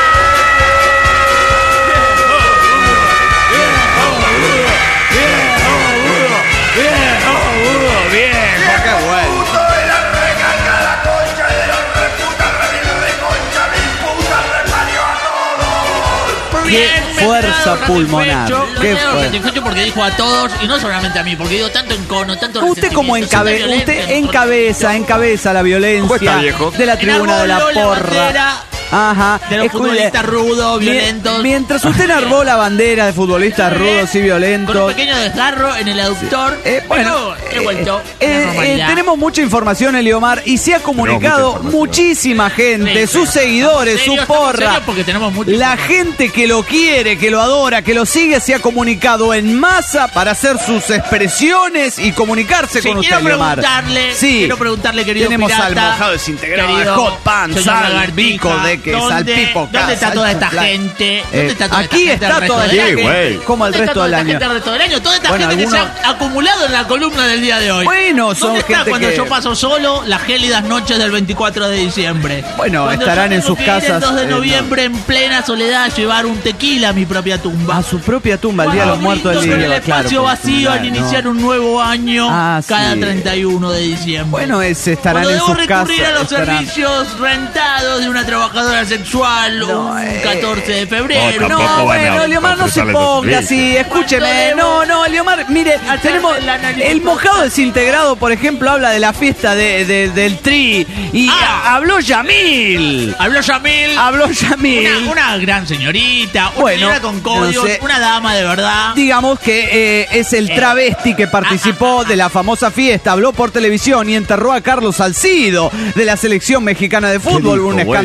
Speaker 2: Qué fuerza pulmonar. Qué
Speaker 7: Qué
Speaker 2: fuerza.
Speaker 7: satisfecho porque dijo a todos y no solamente a mí, porque digo tanto encono, tanto
Speaker 2: Usted como
Speaker 7: resentimiento,
Speaker 2: encabe,
Speaker 7: tanta
Speaker 2: usted
Speaker 7: violencia,
Speaker 2: encabeza, encabeza la
Speaker 6: ¿Cómo
Speaker 2: violencia
Speaker 6: está, viejo?
Speaker 2: de la tribuna de la
Speaker 7: enarboló la
Speaker 2: porra.
Speaker 7: bandera
Speaker 2: Ajá.
Speaker 7: de los
Speaker 2: Escuche,
Speaker 7: futbolistas rudos,
Speaker 2: mie-
Speaker 7: violentos.
Speaker 2: Mientras usted enarbó la bandera de futbolistas rudos y
Speaker 7: Con un
Speaker 2: violentos.
Speaker 7: pequeño desgarro en el aductor.
Speaker 2: Eh, bueno,
Speaker 7: pero he vuelto
Speaker 2: eh,
Speaker 7: a la
Speaker 2: eh,
Speaker 7: normalidad.
Speaker 2: tenemos mucha información, Eliomar, y se ha comunicado
Speaker 6: mucha información.
Speaker 2: muchísima gente,
Speaker 7: Sí,
Speaker 2: sus
Speaker 7: sí.
Speaker 2: seguidores,
Speaker 7: ¿Serio?
Speaker 2: su
Speaker 7: ¿Estamos
Speaker 2: porra.
Speaker 7: serios? Porque tenemos mucha
Speaker 2: La
Speaker 7: información.
Speaker 2: gente que lo quiere, que lo adora, que lo sigue, se ha comunicado en masa para hacer sus expresiones y comunicarse
Speaker 7: Sí,
Speaker 2: con usted,
Speaker 7: quiero
Speaker 2: Eliomar.
Speaker 7: preguntarle,
Speaker 2: Sí.
Speaker 7: quiero preguntarle, querido
Speaker 2: Tenemos
Speaker 7: pirata,
Speaker 2: al mojado desintegrado,
Speaker 7: querido
Speaker 2: de hot pan,
Speaker 7: señor
Speaker 2: sal,
Speaker 7: Lagartija,
Speaker 2: pico de que
Speaker 7: ¿dónde-
Speaker 2: salpipo,
Speaker 7: ¿Dónde está
Speaker 2: sal,
Speaker 7: toda esta
Speaker 2: chufla-
Speaker 7: gente? ¿Dónde
Speaker 2: Eh,
Speaker 7: está toda esta
Speaker 2: aquí
Speaker 7: gente
Speaker 2: está
Speaker 7: el resto
Speaker 2: toda
Speaker 7: del
Speaker 2: la
Speaker 7: año?
Speaker 6: gente, güey.
Speaker 2: como el
Speaker 7: ¿Dónde está
Speaker 2: resto
Speaker 7: toda
Speaker 2: del
Speaker 7: esta
Speaker 2: año.
Speaker 7: gente el resto del año? Toda esta
Speaker 2: Bueno,
Speaker 7: gente que
Speaker 2: algunos-
Speaker 7: se ha acumulado en la columna del día de hoy.
Speaker 2: Bueno, son
Speaker 7: ¿Dónde está
Speaker 2: gente
Speaker 7: cuando
Speaker 2: que-
Speaker 7: yo paso solo las gélidas noches del veinticuatro de diciembre?
Speaker 2: Bueno,
Speaker 7: Cuando
Speaker 2: estarán
Speaker 7: yo
Speaker 2: en
Speaker 7: tengo
Speaker 2: sus
Speaker 7: que ir el
Speaker 2: casas,
Speaker 7: dos de
Speaker 2: eh, no.
Speaker 7: noviembre en plena soledad a llevar un tequila a mi propia tumba.
Speaker 2: A su propia tumba, el día de los
Speaker 7: Cuando
Speaker 2: muertos del
Speaker 7: grito
Speaker 2: día.
Speaker 7: con el espacio vacío al iniciar un nuevo año
Speaker 2: Ah,
Speaker 7: cada
Speaker 2: sí.
Speaker 7: treinta y uno de diciembre.
Speaker 2: Bueno, es, estarán
Speaker 7: Cuando
Speaker 2: en
Speaker 7: debo
Speaker 2: sus casas.
Speaker 7: recurrir a los
Speaker 2: estarán-
Speaker 7: servicios rentados de una trabajadora sexual
Speaker 2: No,
Speaker 7: un
Speaker 2: eh,
Speaker 7: catorce de febrero.
Speaker 2: No,
Speaker 4: Tampoco van a
Speaker 2: bueno, Eliomar, no se
Speaker 4: ofrecerle
Speaker 2: ponga
Speaker 4: los
Speaker 2: así, escúcheme.
Speaker 7: ¿Cuánto
Speaker 2: No,
Speaker 7: debo
Speaker 2: no, Eliomar, mire,
Speaker 7: hacerme
Speaker 2: tenemos
Speaker 7: el análisis?
Speaker 2: el mojado desintegrado, por ejemplo, habla de la fiesta de, de- del Tri y
Speaker 7: Ah.
Speaker 2: habló Yamil.
Speaker 7: Habló Yamil.
Speaker 2: Habló Yamil.
Speaker 7: Una, una gran señorita, una
Speaker 2: Bueno,
Speaker 7: señora con códigos,
Speaker 2: no sé.
Speaker 7: una dama de verdad.
Speaker 2: Digamos que eh, es el
Speaker 7: Eh.
Speaker 2: travesti que participó
Speaker 7: Ah, ah, ah,
Speaker 2: de la famosa fiesta, habló por televisión y enterró a Carlos Salcido de la selección mexicana de fútbol,
Speaker 6: dijo,
Speaker 2: un
Speaker 6: güey?
Speaker 2: escándalo grande.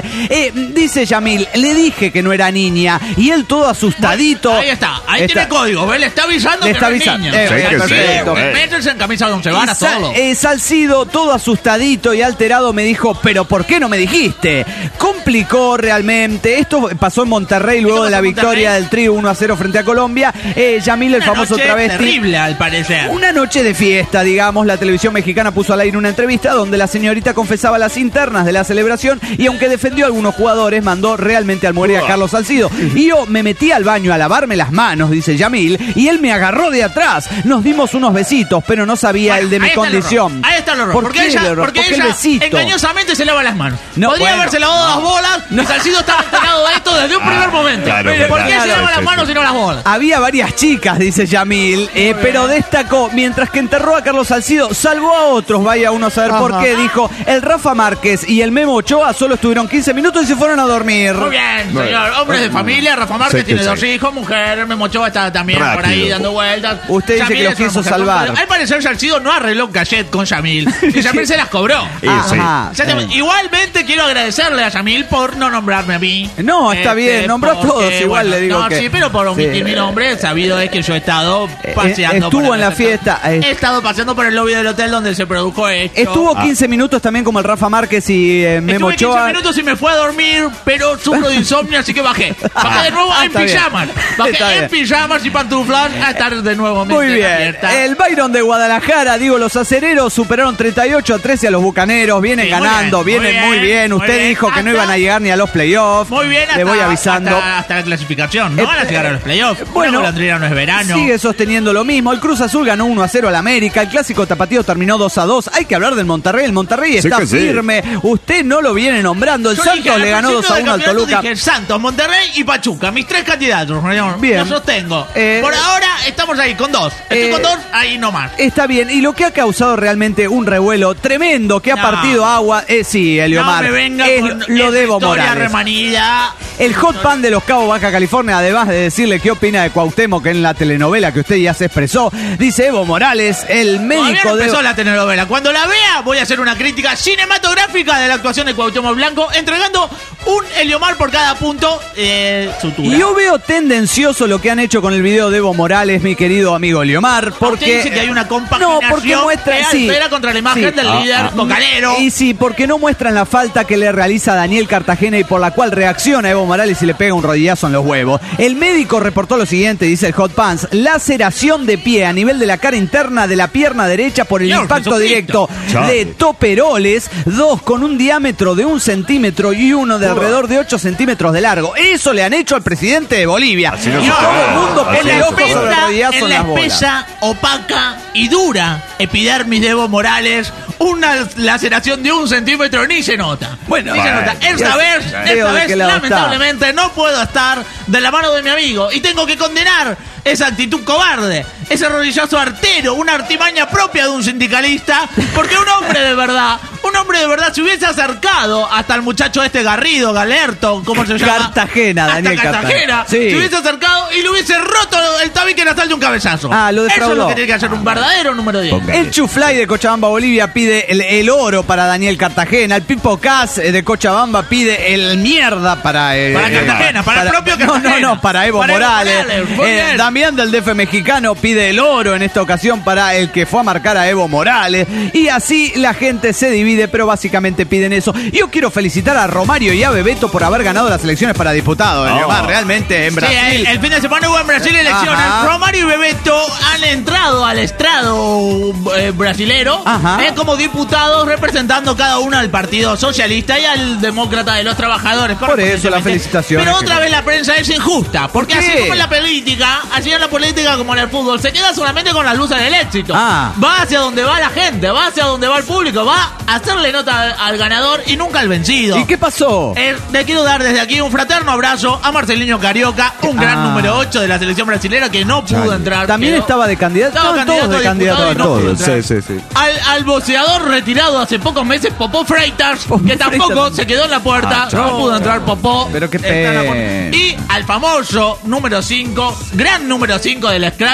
Speaker 2: Eh, dice Yamil, le dije que no era niña y él todo asustadito.
Speaker 7: Ahí está, ahí
Speaker 2: está.
Speaker 7: tiene código, ¿ves? Le está avisando
Speaker 2: Le
Speaker 7: que
Speaker 2: está
Speaker 7: no es
Speaker 2: avisando.
Speaker 7: niña.
Speaker 2: Eh,
Speaker 4: Sí,
Speaker 2: eh,
Speaker 4: que sí,
Speaker 2: perfecto.
Speaker 4: eh.
Speaker 7: Métanse en camisa de once varas
Speaker 2: Y Sa-
Speaker 7: todo.
Speaker 2: eh, Salcido, todo asustadito y alterado, me dijo, pero ¿por qué no me dijiste? Complicó realmente. Esto pasó en Monterrey luego
Speaker 7: Esto
Speaker 2: de la
Speaker 7: pasó en
Speaker 2: victoria
Speaker 7: Monterrey.
Speaker 2: del Tri uno a cero frente a Colombia. Eh, Yamil, el
Speaker 7: Una
Speaker 2: famoso
Speaker 7: noche
Speaker 2: travesti.
Speaker 7: terrible, al parecer.
Speaker 2: Una noche de fiesta, digamos. La televisión mexicana puso al aire una entrevista donde la señorita confesaba las internas de la celebración y aunque defendió a algunos jugadores, mandó realmente al morir a Carlos Salcido. Y yo me metí al baño a lavarme las manos, dice Yamil, y él me agarró de atrás. Nos dimos unos besitos, pero no sabía
Speaker 7: Bueno,
Speaker 2: el de mi
Speaker 7: ahí está el
Speaker 2: condición.
Speaker 7: error. Ahí está el error.
Speaker 2: ¿Por
Speaker 7: porque
Speaker 2: qué
Speaker 7: ella,
Speaker 2: el error?
Speaker 7: porque
Speaker 2: ¿Por qué el
Speaker 7: ella
Speaker 2: besito?
Speaker 7: engañosamente se lava las manos.
Speaker 2: No,
Speaker 7: Podría
Speaker 2: bueno,
Speaker 7: haberse lavado las bolas y Salcido estaba enterado de esto desde un primer momento.
Speaker 4: claro,
Speaker 7: Mire, ¿por qué
Speaker 4: claro,
Speaker 7: se lava
Speaker 4: sí,
Speaker 7: las
Speaker 4: sí.
Speaker 7: manos y no las bolas?
Speaker 2: Había varias chicas, dice Yamil, eh, pero destacó, mientras que enterró a Carlos Salcido, salvó a otros, vaya uno a saber por
Speaker 5: Ajá.
Speaker 2: qué, dijo, el Rafa Márquez y el Memo Ochoa solo estuvieron quince minutos y se fueron a dormir.
Speaker 7: Muy bien, señor. Hombres de familia, Rafa Márquez
Speaker 4: Sí,
Speaker 7: tiene
Speaker 4: sí,
Speaker 7: dos
Speaker 4: sí.
Speaker 7: hijos, mujer, Memo Ochoa está también por ahí
Speaker 4: Rápido.
Speaker 7: dando vueltas.
Speaker 2: Usted dice
Speaker 7: Yamil
Speaker 2: que lo
Speaker 7: es una
Speaker 2: quiso
Speaker 7: mujer,
Speaker 2: salvar.
Speaker 7: Al parecer Salcido no arregló un cachet con Yamil y Yamil se las cobró.
Speaker 4: Y sí.
Speaker 2: Ajá.
Speaker 7: Exactamente. Igualmente quiero agradecerle a Yamil por no nombrarme a mí.
Speaker 2: No, está bien, nombró a
Speaker 7: porque,
Speaker 2: todos, igual le digo
Speaker 7: no,
Speaker 2: que-
Speaker 7: sí, pero por omitir
Speaker 2: Sí.
Speaker 7: mi nombre, sabido es que yo he estado
Speaker 2: Eh,
Speaker 7: paseando.
Speaker 2: estuvo
Speaker 7: por
Speaker 2: en la fiesta, eh.
Speaker 7: He estado paseando por el lobby del hotel donde se produjo esto.
Speaker 2: Estuvo quince minutos también como el Rafa Márquez y eh, Memo
Speaker 7: Estuve quince
Speaker 2: Ochoa.
Speaker 7: minutos y me fue a dormir, pero sufro de insomnio, así que bajé. Bajé de nuevo
Speaker 2: Ah,
Speaker 7: en
Speaker 2: está bien.
Speaker 7: pijamas.
Speaker 2: Está
Speaker 7: Bajé
Speaker 2: bien.
Speaker 7: en pijamas y pantuflas a estar de nuevo
Speaker 2: Muy
Speaker 7: en la
Speaker 2: bien.
Speaker 7: fiesta.
Speaker 2: El Byron de Guadalajara, digo, los acereros superaron treinta y ocho a trece a los bucaneros. Vienen
Speaker 7: Sí, muy
Speaker 2: ganando,
Speaker 7: bien,
Speaker 2: vienen
Speaker 7: muy
Speaker 2: muy bien.
Speaker 7: bien, muy
Speaker 2: Usted
Speaker 7: bien.
Speaker 2: dijo que no
Speaker 7: Hasta-
Speaker 2: iban a llegar ni a los playoffs.
Speaker 7: Muy bien, hasta,
Speaker 2: Le voy avisando.
Speaker 7: hasta, hasta la clasificación. No
Speaker 2: Eh,
Speaker 7: van a llegar a los playoffs.
Speaker 2: bueno,
Speaker 7: Una golondrina no es verano.
Speaker 2: Sigue sosteniendo lo mismo. El Cruz Azul ganó uno a cero al América. El clásico tapatío terminó dos a dos. Hay que hablar del Monterrey. El Monterrey
Speaker 4: Sí
Speaker 2: está
Speaker 4: que sí.
Speaker 2: firme. Usted no lo viene nombrando. El
Speaker 7: Yo dije,
Speaker 2: Santos
Speaker 7: al
Speaker 2: le ganó dos
Speaker 7: principio
Speaker 2: a
Speaker 7: del
Speaker 2: uno al
Speaker 7: campeonato
Speaker 2: Toluca.
Speaker 7: Dije Santos, Monterrey y Pachuca. Mis tres candidatos, señor.
Speaker 2: Bien.
Speaker 7: Lo sostengo.
Speaker 2: Eh,
Speaker 7: Por ahora estamos ahí con dos. Estoy
Speaker 2: eh,
Speaker 7: con dos, ahí nomás.
Speaker 2: Está bien, y lo que ha causado realmente un revuelo tremendo que ha
Speaker 7: No.
Speaker 2: partido agua, es sí, Eliomar,
Speaker 7: no me venga
Speaker 2: es
Speaker 7: con
Speaker 2: lo de Evo
Speaker 7: historia
Speaker 2: Morales.
Speaker 7: remanida.
Speaker 2: El hot pan de los Cabos Baja California, además de decirle qué opina de Cuauhtémoc en la telenovela que usted ya se expresó, dice Evo Morales, el
Speaker 7: Todavía
Speaker 2: médico
Speaker 7: no
Speaker 2: de...
Speaker 7: empezó la telenovela. Cuando la vea, voy a hacer una crítica cinematográfica de la actuación de Cuauhtémoc Blanco, entregando un Eliomar por cada punto eh, sutura.
Speaker 2: Y yo veo tendencioso lo que han hecho con el video de Evo Morales, mi querido amigo Eliomar, porque...
Speaker 7: Usted dice que hay una
Speaker 2: No,
Speaker 7: compaginación
Speaker 2: porque muestra...
Speaker 7: que
Speaker 2: sí,
Speaker 7: altera contra la imagen
Speaker 2: sí.
Speaker 7: del
Speaker 4: Ah,
Speaker 7: líder
Speaker 4: ah.
Speaker 7: cocalero.
Speaker 2: Y sí, porque no muestran la falta que le realiza Daniel Cartagena y por la cual reacciona Evo Morales y le pega un rodillazo en los huevos. El médico reportó lo siguiente, dice el Hot Pants, laceración de pie a nivel de la cara interna de la pierna derecha por el
Speaker 7: Señor
Speaker 2: impacto
Speaker 7: Jesucristo.
Speaker 2: directo
Speaker 4: Chale.
Speaker 2: de toperoles, dos con un diámetro de un centímetro y uno de alrededor de ocho centímetros de largo. Eso le han hecho al presidente de Bolivia.
Speaker 4: Así no
Speaker 2: y
Speaker 4: se
Speaker 2: todo
Speaker 4: puede.
Speaker 2: el mundo
Speaker 4: Así
Speaker 2: pone
Speaker 7: en
Speaker 4: no
Speaker 2: el
Speaker 7: la
Speaker 2: ojo
Speaker 4: se puede.
Speaker 2: sobre el
Speaker 7: espesa,
Speaker 2: rodillazo
Speaker 7: en
Speaker 2: en
Speaker 7: la
Speaker 2: las bolas.
Speaker 7: espesa, opaca y dura epidermis de Evo Morales, una laceración de un centímetro ni se nota.
Speaker 2: Bueno,
Speaker 7: ni se
Speaker 4: bueno,
Speaker 7: nota.
Speaker 2: ya
Speaker 7: Esta
Speaker 2: sé.
Speaker 7: vez,
Speaker 2: Veo
Speaker 7: esta
Speaker 2: de
Speaker 7: vez,
Speaker 2: qué lado está.
Speaker 7: lamentablemente, no puedo estar de la mano de mi amigo y tengo que condenar esa actitud cobarde, ese rodillazo artero, una artimaña propia de un sindicalista, porque un hombre de verdad, un hombre de verdad se hubiese acercado hasta el muchacho este Garrido, Galerto, ¿cómo se llama?
Speaker 2: Cartagena,
Speaker 7: Hasta
Speaker 2: Daniel
Speaker 7: Cartagena.
Speaker 2: Cartagena. Sí.
Speaker 7: Se hubiese acercado y le hubiese roto el tabique nasal de un cabezazo.
Speaker 2: Ah, lo
Speaker 7: Eso es
Speaker 2: defraudó.
Speaker 7: lo que tiene que hacer un verdadero número diez.
Speaker 4: Ponga.
Speaker 2: El Chuflay de Cochabamba, Bolivia, pide el, el oro para Daniel Cartagena. El Pipo Cas eh, de Cochabamba pide el mierda para... eh,
Speaker 7: Para Cartagena, para el propio
Speaker 2: No,
Speaker 7: Cartagena.
Speaker 2: no, no, para Evo
Speaker 7: Para Evo
Speaker 2: Morales.
Speaker 7: Morales, muy
Speaker 2: Eh,
Speaker 7: bien.
Speaker 2: Damián del D F mexicano pide el oro en esta ocasión para el que fue a marcar a Evo Morales. Y así la gente se divide, pero básicamente piden eso. Yo quiero felicitar a Romario y a Bebeto por haber ganado las elecciones para diputado.
Speaker 4: Oh.
Speaker 2: Eliomar, realmente en
Speaker 7: Sí,
Speaker 2: Brasil...
Speaker 7: el, el fin de semana hubo en Brasil elecciones.
Speaker 2: Ajá.
Speaker 7: Romario y Bebeto han entrado al estrado eh, brasilero
Speaker 2: Ajá.
Speaker 7: eh, como diputados representando cada uno al Partido Socialista y al Demócrata de los Trabajadores.
Speaker 2: Por eso las felicitaciones.
Speaker 7: Pero otra vez la prensa es injusta, porque
Speaker 2: ¿Por qué?
Speaker 7: así como en la política, así en la política como en el fútbol, se queda solamente con las luces del éxito.
Speaker 2: Ah.
Speaker 7: Va hacia donde va la gente, va hacia donde va el público, va a hacerle nota al, al ganador y nunca al vencido.
Speaker 2: ¿Y qué pasó?
Speaker 7: Eh, le quiero dar desde aquí un fraterno abrazo a Marcelinho Carioca, un gran
Speaker 2: Ah.
Speaker 7: número ocho de la selección brasilera que no pudo entrar.
Speaker 2: También
Speaker 7: quedó-
Speaker 2: estaba de candidato.
Speaker 7: Estaba
Speaker 2: Estaban todos de
Speaker 7: candidato a
Speaker 2: candidato.
Speaker 7: diputado y no pudo
Speaker 6: Todos,
Speaker 7: entrar.
Speaker 6: sí, sí, sí.
Speaker 7: Al, al boxeador retirado hace pocos meses, Popó Freitas,
Speaker 2: Popó
Speaker 7: que tampoco
Speaker 2: Freitas.
Speaker 7: se quedó en la puerta,
Speaker 4: Ah, chao.
Speaker 7: no pudo entrar Popó.
Speaker 2: Pero qué
Speaker 7: Está en la puerta.
Speaker 2: pena.
Speaker 7: Y al famoso número cinco, gran número cinco del Scratch,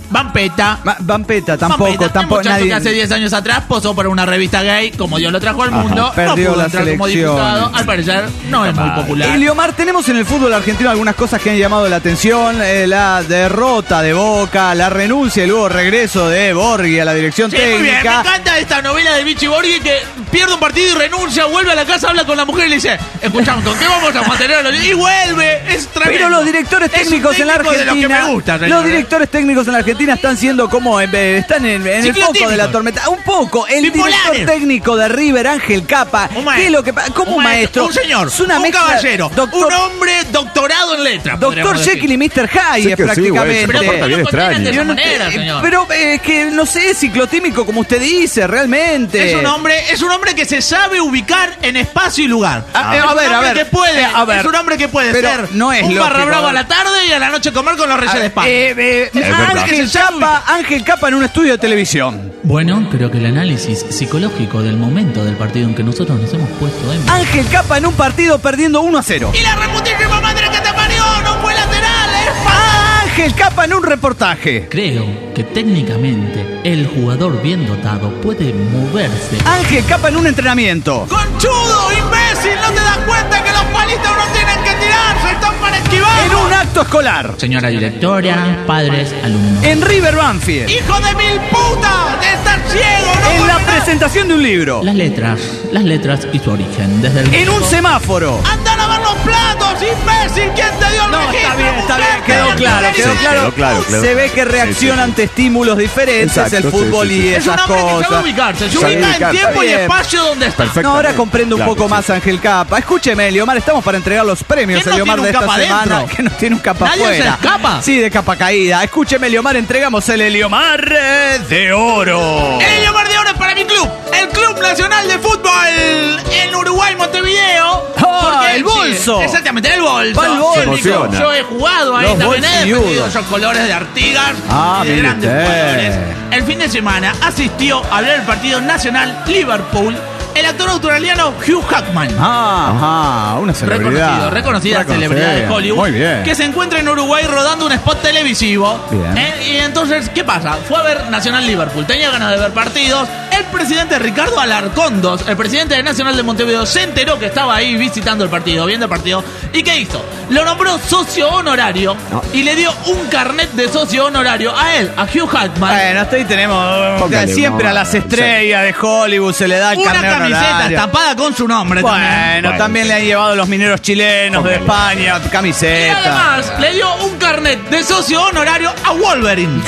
Speaker 7: Vampeta.
Speaker 2: Ma- Vampeta, tampoco,
Speaker 7: Vampeta, el
Speaker 2: tampoco
Speaker 7: muchacho
Speaker 2: nadie.
Speaker 7: que hace diez años atrás posó por una revista gay, como Dios lo trajo al mundo.
Speaker 2: Ajá, perdió
Speaker 7: no pudo
Speaker 2: la
Speaker 7: entrar como
Speaker 2: selección.
Speaker 7: diputado. Al parecer no es muy popular.
Speaker 2: Y Leomar, tenemos en el fútbol argentino algunas cosas que han llamado la atención. Eh, la derrota de Boca, la renuncia y luego regreso de Borghi a la dirección
Speaker 7: Sí, muy bien, me
Speaker 2: técnica.
Speaker 7: encanta esta novela de Vichy Borghi que pierde un partido y renuncia, vuelve a la casa, habla con la mujer y le dice, escuchamos, ¿con qué vamos a mantenerlo? Y vuelve, es tremendo.
Speaker 2: Pero los directores
Speaker 7: Es un
Speaker 2: técnicos en la
Speaker 7: técnico de los que
Speaker 2: Argentina,
Speaker 7: me gusta,
Speaker 2: los
Speaker 7: señor, ¿eh?
Speaker 2: directores técnicos en la Argentina están siendo como en- están en, en el
Speaker 7: Ciclotímicos.
Speaker 2: foco de la tormenta. Un poco. El
Speaker 7: Bipolares.
Speaker 2: director técnico de River, Ángel Capa,
Speaker 7: Un maestro,
Speaker 2: ¿qué es lo que pa- como un maestro,
Speaker 7: un señor,
Speaker 2: es una
Speaker 7: un
Speaker 2: mezcla-
Speaker 7: caballero,
Speaker 2: doctor,
Speaker 7: un hombre doctorado en letras.
Speaker 2: doctor
Speaker 7: podríamos decir.
Speaker 2: Jekyll y mister Hyde
Speaker 4: Sí
Speaker 2: es
Speaker 4: que sí, güey,
Speaker 2: prácticamente.
Speaker 4: se
Speaker 7: Pero ¿por
Speaker 4: comporta
Speaker 7: qué
Speaker 4: bien
Speaker 7: lo condenan
Speaker 4: extraño.
Speaker 7: de esa
Speaker 2: Yo no
Speaker 7: manera,
Speaker 2: te-
Speaker 7: señor?
Speaker 2: pero eh, es que no sé, es ciclotímico como usted dice, realmente.
Speaker 7: Es un hombre, es un hombre que se sabe ubicar en espacio y lugar.
Speaker 2: Ah, eh,
Speaker 7: Es
Speaker 2: a
Speaker 7: un
Speaker 2: ver, a
Speaker 7: hombre
Speaker 2: ver.
Speaker 7: que puede,
Speaker 2: Eh, a ver.
Speaker 7: es un hombre que puede
Speaker 2: Pero
Speaker 7: ser
Speaker 2: no es
Speaker 7: un
Speaker 2: lógico,
Speaker 7: barra bravo
Speaker 2: a
Speaker 7: a
Speaker 2: ver.
Speaker 7: la tarde y a la noche comer con los Reyes de España.
Speaker 2: Eh, eh,
Speaker 4: verdad.
Speaker 2: Ángel Capa, Ángel Capa en un estudio de televisión.
Speaker 8: Bueno, creo que el análisis psicológico del momento del partido en que nosotros nos hemos puesto en...
Speaker 2: Ángel Capa en un partido perdiendo uno a cero.
Speaker 7: Y la reputísima madre que te parió no fue lateral, es
Speaker 2: Ángel Capa en un reportaje.
Speaker 8: Creo que técnicamente el jugador bien dotado puede moverse.
Speaker 2: Ángel Capa en un entrenamiento.
Speaker 7: ¡Conchudo, imbécil! ¿No te das cuenta que los palitos no tienen que tirarse? ¡Están para esquivar!
Speaker 2: En un acto escolar.
Speaker 8: Señora directora, padres, alumnos.
Speaker 2: En River Banfield.
Speaker 7: ¡Hijo de mil putas! ¡Estás ciego! ¡No
Speaker 2: En la
Speaker 7: comes nada!
Speaker 2: presentación de un libro.
Speaker 8: Las letras, las letras y su origen. Desde el
Speaker 2: En un semáforo.
Speaker 7: ¡Anda a lavar los platos, imbécil! ¿Quién te dio el
Speaker 2: No,
Speaker 7: registro?
Speaker 2: está bien, está bien,
Speaker 7: Mujer,
Speaker 2: quedó
Speaker 7: ¿quién
Speaker 2: claro,
Speaker 7: te
Speaker 2: quedó
Speaker 7: dice?
Speaker 2: claro.
Speaker 4: Quedó claro, claro.
Speaker 2: Se ve que reacciona
Speaker 4: Sí, sí.
Speaker 2: ante estímulos diferentes,
Speaker 4: Exacto,
Speaker 2: el
Speaker 4: sí,
Speaker 2: fútbol
Speaker 4: sí,
Speaker 2: y
Speaker 4: sí.
Speaker 7: Es un
Speaker 2: esas
Speaker 7: hombre que sabe
Speaker 2: cosas.
Speaker 7: ubicarse. Se
Speaker 4: Sabe
Speaker 7: ubica en
Speaker 4: ubicarse.
Speaker 7: tiempo y
Speaker 2: Está bien.
Speaker 7: espacio donde está.
Speaker 4: Perfecto.
Speaker 2: No, ahora comprendo un
Speaker 4: Claro
Speaker 2: poco
Speaker 4: que
Speaker 2: más a Ángel Capa. Escúcheme, Leomar, estamos para entregar los premios
Speaker 7: ¿Quién
Speaker 2: a
Speaker 7: no
Speaker 2: Leomar
Speaker 7: tiene
Speaker 2: de
Speaker 7: un
Speaker 2: esta
Speaker 7: capa
Speaker 2: semana.
Speaker 7: adentro?
Speaker 2: Que no tiene un capa
Speaker 7: ¿Nadie se
Speaker 2: afuera.
Speaker 7: escapa?
Speaker 2: Sí, de capa caída. Escúcheme, Leomar, entregamos el Heliomar eh, de oro.
Speaker 7: El Heliomar de Oro es para mi club, el Club Nacional de Fútbol en Uruguay, Montevideo.
Speaker 2: Ah,
Speaker 7: Porque-
Speaker 2: el bolso.
Speaker 7: Sí, exactamente, el bolso.
Speaker 2: Va el bolso.
Speaker 7: Sí, Nico,
Speaker 4: Emociona.
Speaker 7: yo he jugado ahí
Speaker 2: Los
Speaker 7: también, he defendido
Speaker 2: bolsilludos.
Speaker 7: esos colores de Artigas
Speaker 2: Ah,
Speaker 7: y de
Speaker 2: mire
Speaker 7: grandes
Speaker 2: usted.
Speaker 7: jugadores. El fin de semana asistió a ver el partido nacional Liverpool el actor australiano Hugh Jackman.
Speaker 2: Ah, ajá, una celebridad.
Speaker 7: Reconocido, reconocida
Speaker 2: Reconocida.
Speaker 7: celebridad de Hollywood.
Speaker 2: Muy bien.
Speaker 7: Que se encuentra en Uruguay rodando un spot televisivo.
Speaker 2: Bien.
Speaker 7: ¿eh? Y entonces, ¿qué pasa? Fue a ver Nacional Liverpool. Tenía ganas de ver partidos. El presidente Ricardo Alarcondos, el presidente de Nacional de Montevideo, se enteró que estaba ahí visitando el partido, viendo el partido. ¿Y qué hizo? Lo nombró socio honorario
Speaker 2: No.
Speaker 7: y le dio un carnet de socio honorario a él, a Hugh Jackman.
Speaker 2: Bueno, hasta ahí tenemos.
Speaker 4: Póngale,
Speaker 2: siempre
Speaker 4: no,
Speaker 2: a las
Speaker 4: sí.
Speaker 2: estrellas de Hollywood se le da el
Speaker 7: Una
Speaker 2: carnet
Speaker 7: camiseta
Speaker 2: honorario.
Speaker 7: tapada con su nombre
Speaker 2: Bueno,
Speaker 7: también.
Speaker 2: también le han llevado los mineros chilenos de España,
Speaker 7: Y
Speaker 2: camiseta.
Speaker 7: además le dio un carnet de socio honorario a Wolverine.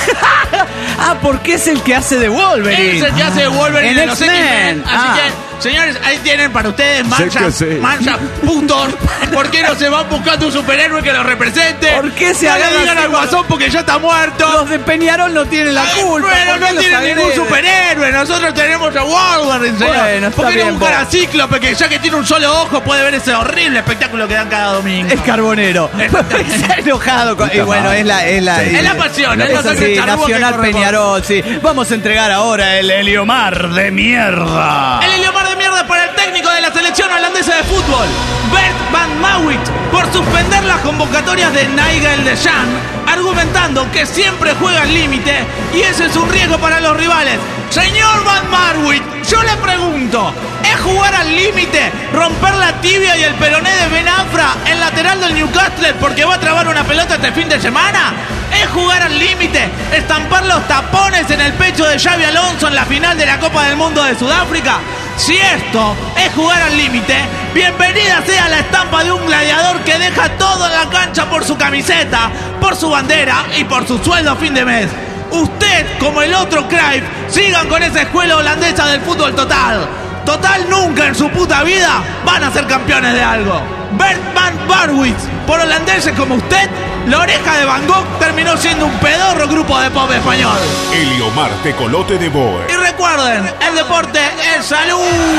Speaker 2: Ah, porque es el que hace de Wolverine.
Speaker 7: Es el que hace de Wolverine
Speaker 2: En
Speaker 7: en los
Speaker 2: X-Men.
Speaker 7: X-Men. Así
Speaker 2: Ah.
Speaker 7: que, señores, ahí tienen para ustedes
Speaker 4: Sé que
Speaker 7: manchas,
Speaker 4: sí.
Speaker 7: manchas, puntos. ¿Por qué no se van buscando un superhéroe que los represente?
Speaker 2: ¿Por qué se
Speaker 7: no le
Speaker 2: agarran
Speaker 7: digan
Speaker 2: así
Speaker 7: al
Speaker 2: con-
Speaker 7: guasón porque ya está muerto?
Speaker 2: Los de Peñarol no tienen la
Speaker 7: Ay,
Speaker 2: culpa.
Speaker 7: Pero
Speaker 2: ¿por qué
Speaker 7: no
Speaker 2: los
Speaker 7: tiene ningún
Speaker 2: agreden?
Speaker 7: superhéroe. Nosotros tenemos a Wolverine, señor.
Speaker 2: Bueno, está
Speaker 7: ¿Por qué no
Speaker 2: bien,
Speaker 7: buscar
Speaker 2: vos.
Speaker 7: a Cíclope que ya que tiene un solo ojo puede ver ese horrible espectáculo que dan cada domingo?
Speaker 2: Es carbonero. Está enojado. Con, y bueno, es la. Es la,
Speaker 7: Es la pasión, es
Speaker 2: es
Speaker 7: la sangre
Speaker 2: así,
Speaker 7: charrúa que
Speaker 2: Nacional
Speaker 7: corre por-
Speaker 2: Peñarol, sí. Vamos a entregar ahora el Heliomar de mierda.
Speaker 7: El Heliomar de mierda para el técnico de la selección holandesa de fútbol, Bert van Marwijk, por suspender las convocatorias de Nigel de Jong, argumentando que siempre juega al límite y ese es un riesgo para los rivales. Señor van Marwijk, yo le pregunto, ¿es jugar al límite, romper la tibia y el peroné de Ben Afra, el lateral del Newcastle, porque va a trabar una pelota este fin de semana? ¿Es jugar al límite, estampar los tapones en el pecho de Xavi Alonso en la final de la Copa del Mundo de Sudáfrica? Si esto es jugar al límite, bienvenida sea la estampa de un gladiador que deja todo en la cancha por su camiseta, por su bandera y por su sueldo a fin de mes. Usted, como el otro Cruyff, sigan con esa escuela holandesa del fútbol total. Total, nunca en su puta vida van a ser campeones de algo. Bert van Marwijk, por holandeses como usted, la oreja de Van Gogh terminó siendo un pedorro grupo de pop español.
Speaker 1: Heliomar Tecolote de Boe.
Speaker 7: Y recuerden, el deporte es salud.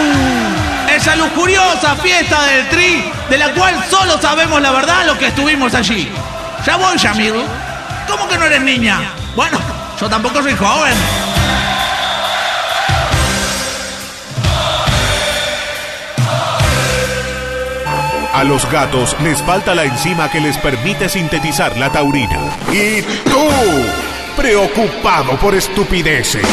Speaker 7: Esa lujuriosa fiesta del Tri, de la cual solo sabemos la verdad los que estuvimos allí. Ya voy, Yamil. ¿Cómo que no eres niña? Bueno, yo tampoco soy joven.
Speaker 1: A los gatos les falta la enzima que les permite sintetizar la taurina. ¿Y tú? preocupado por estupideces.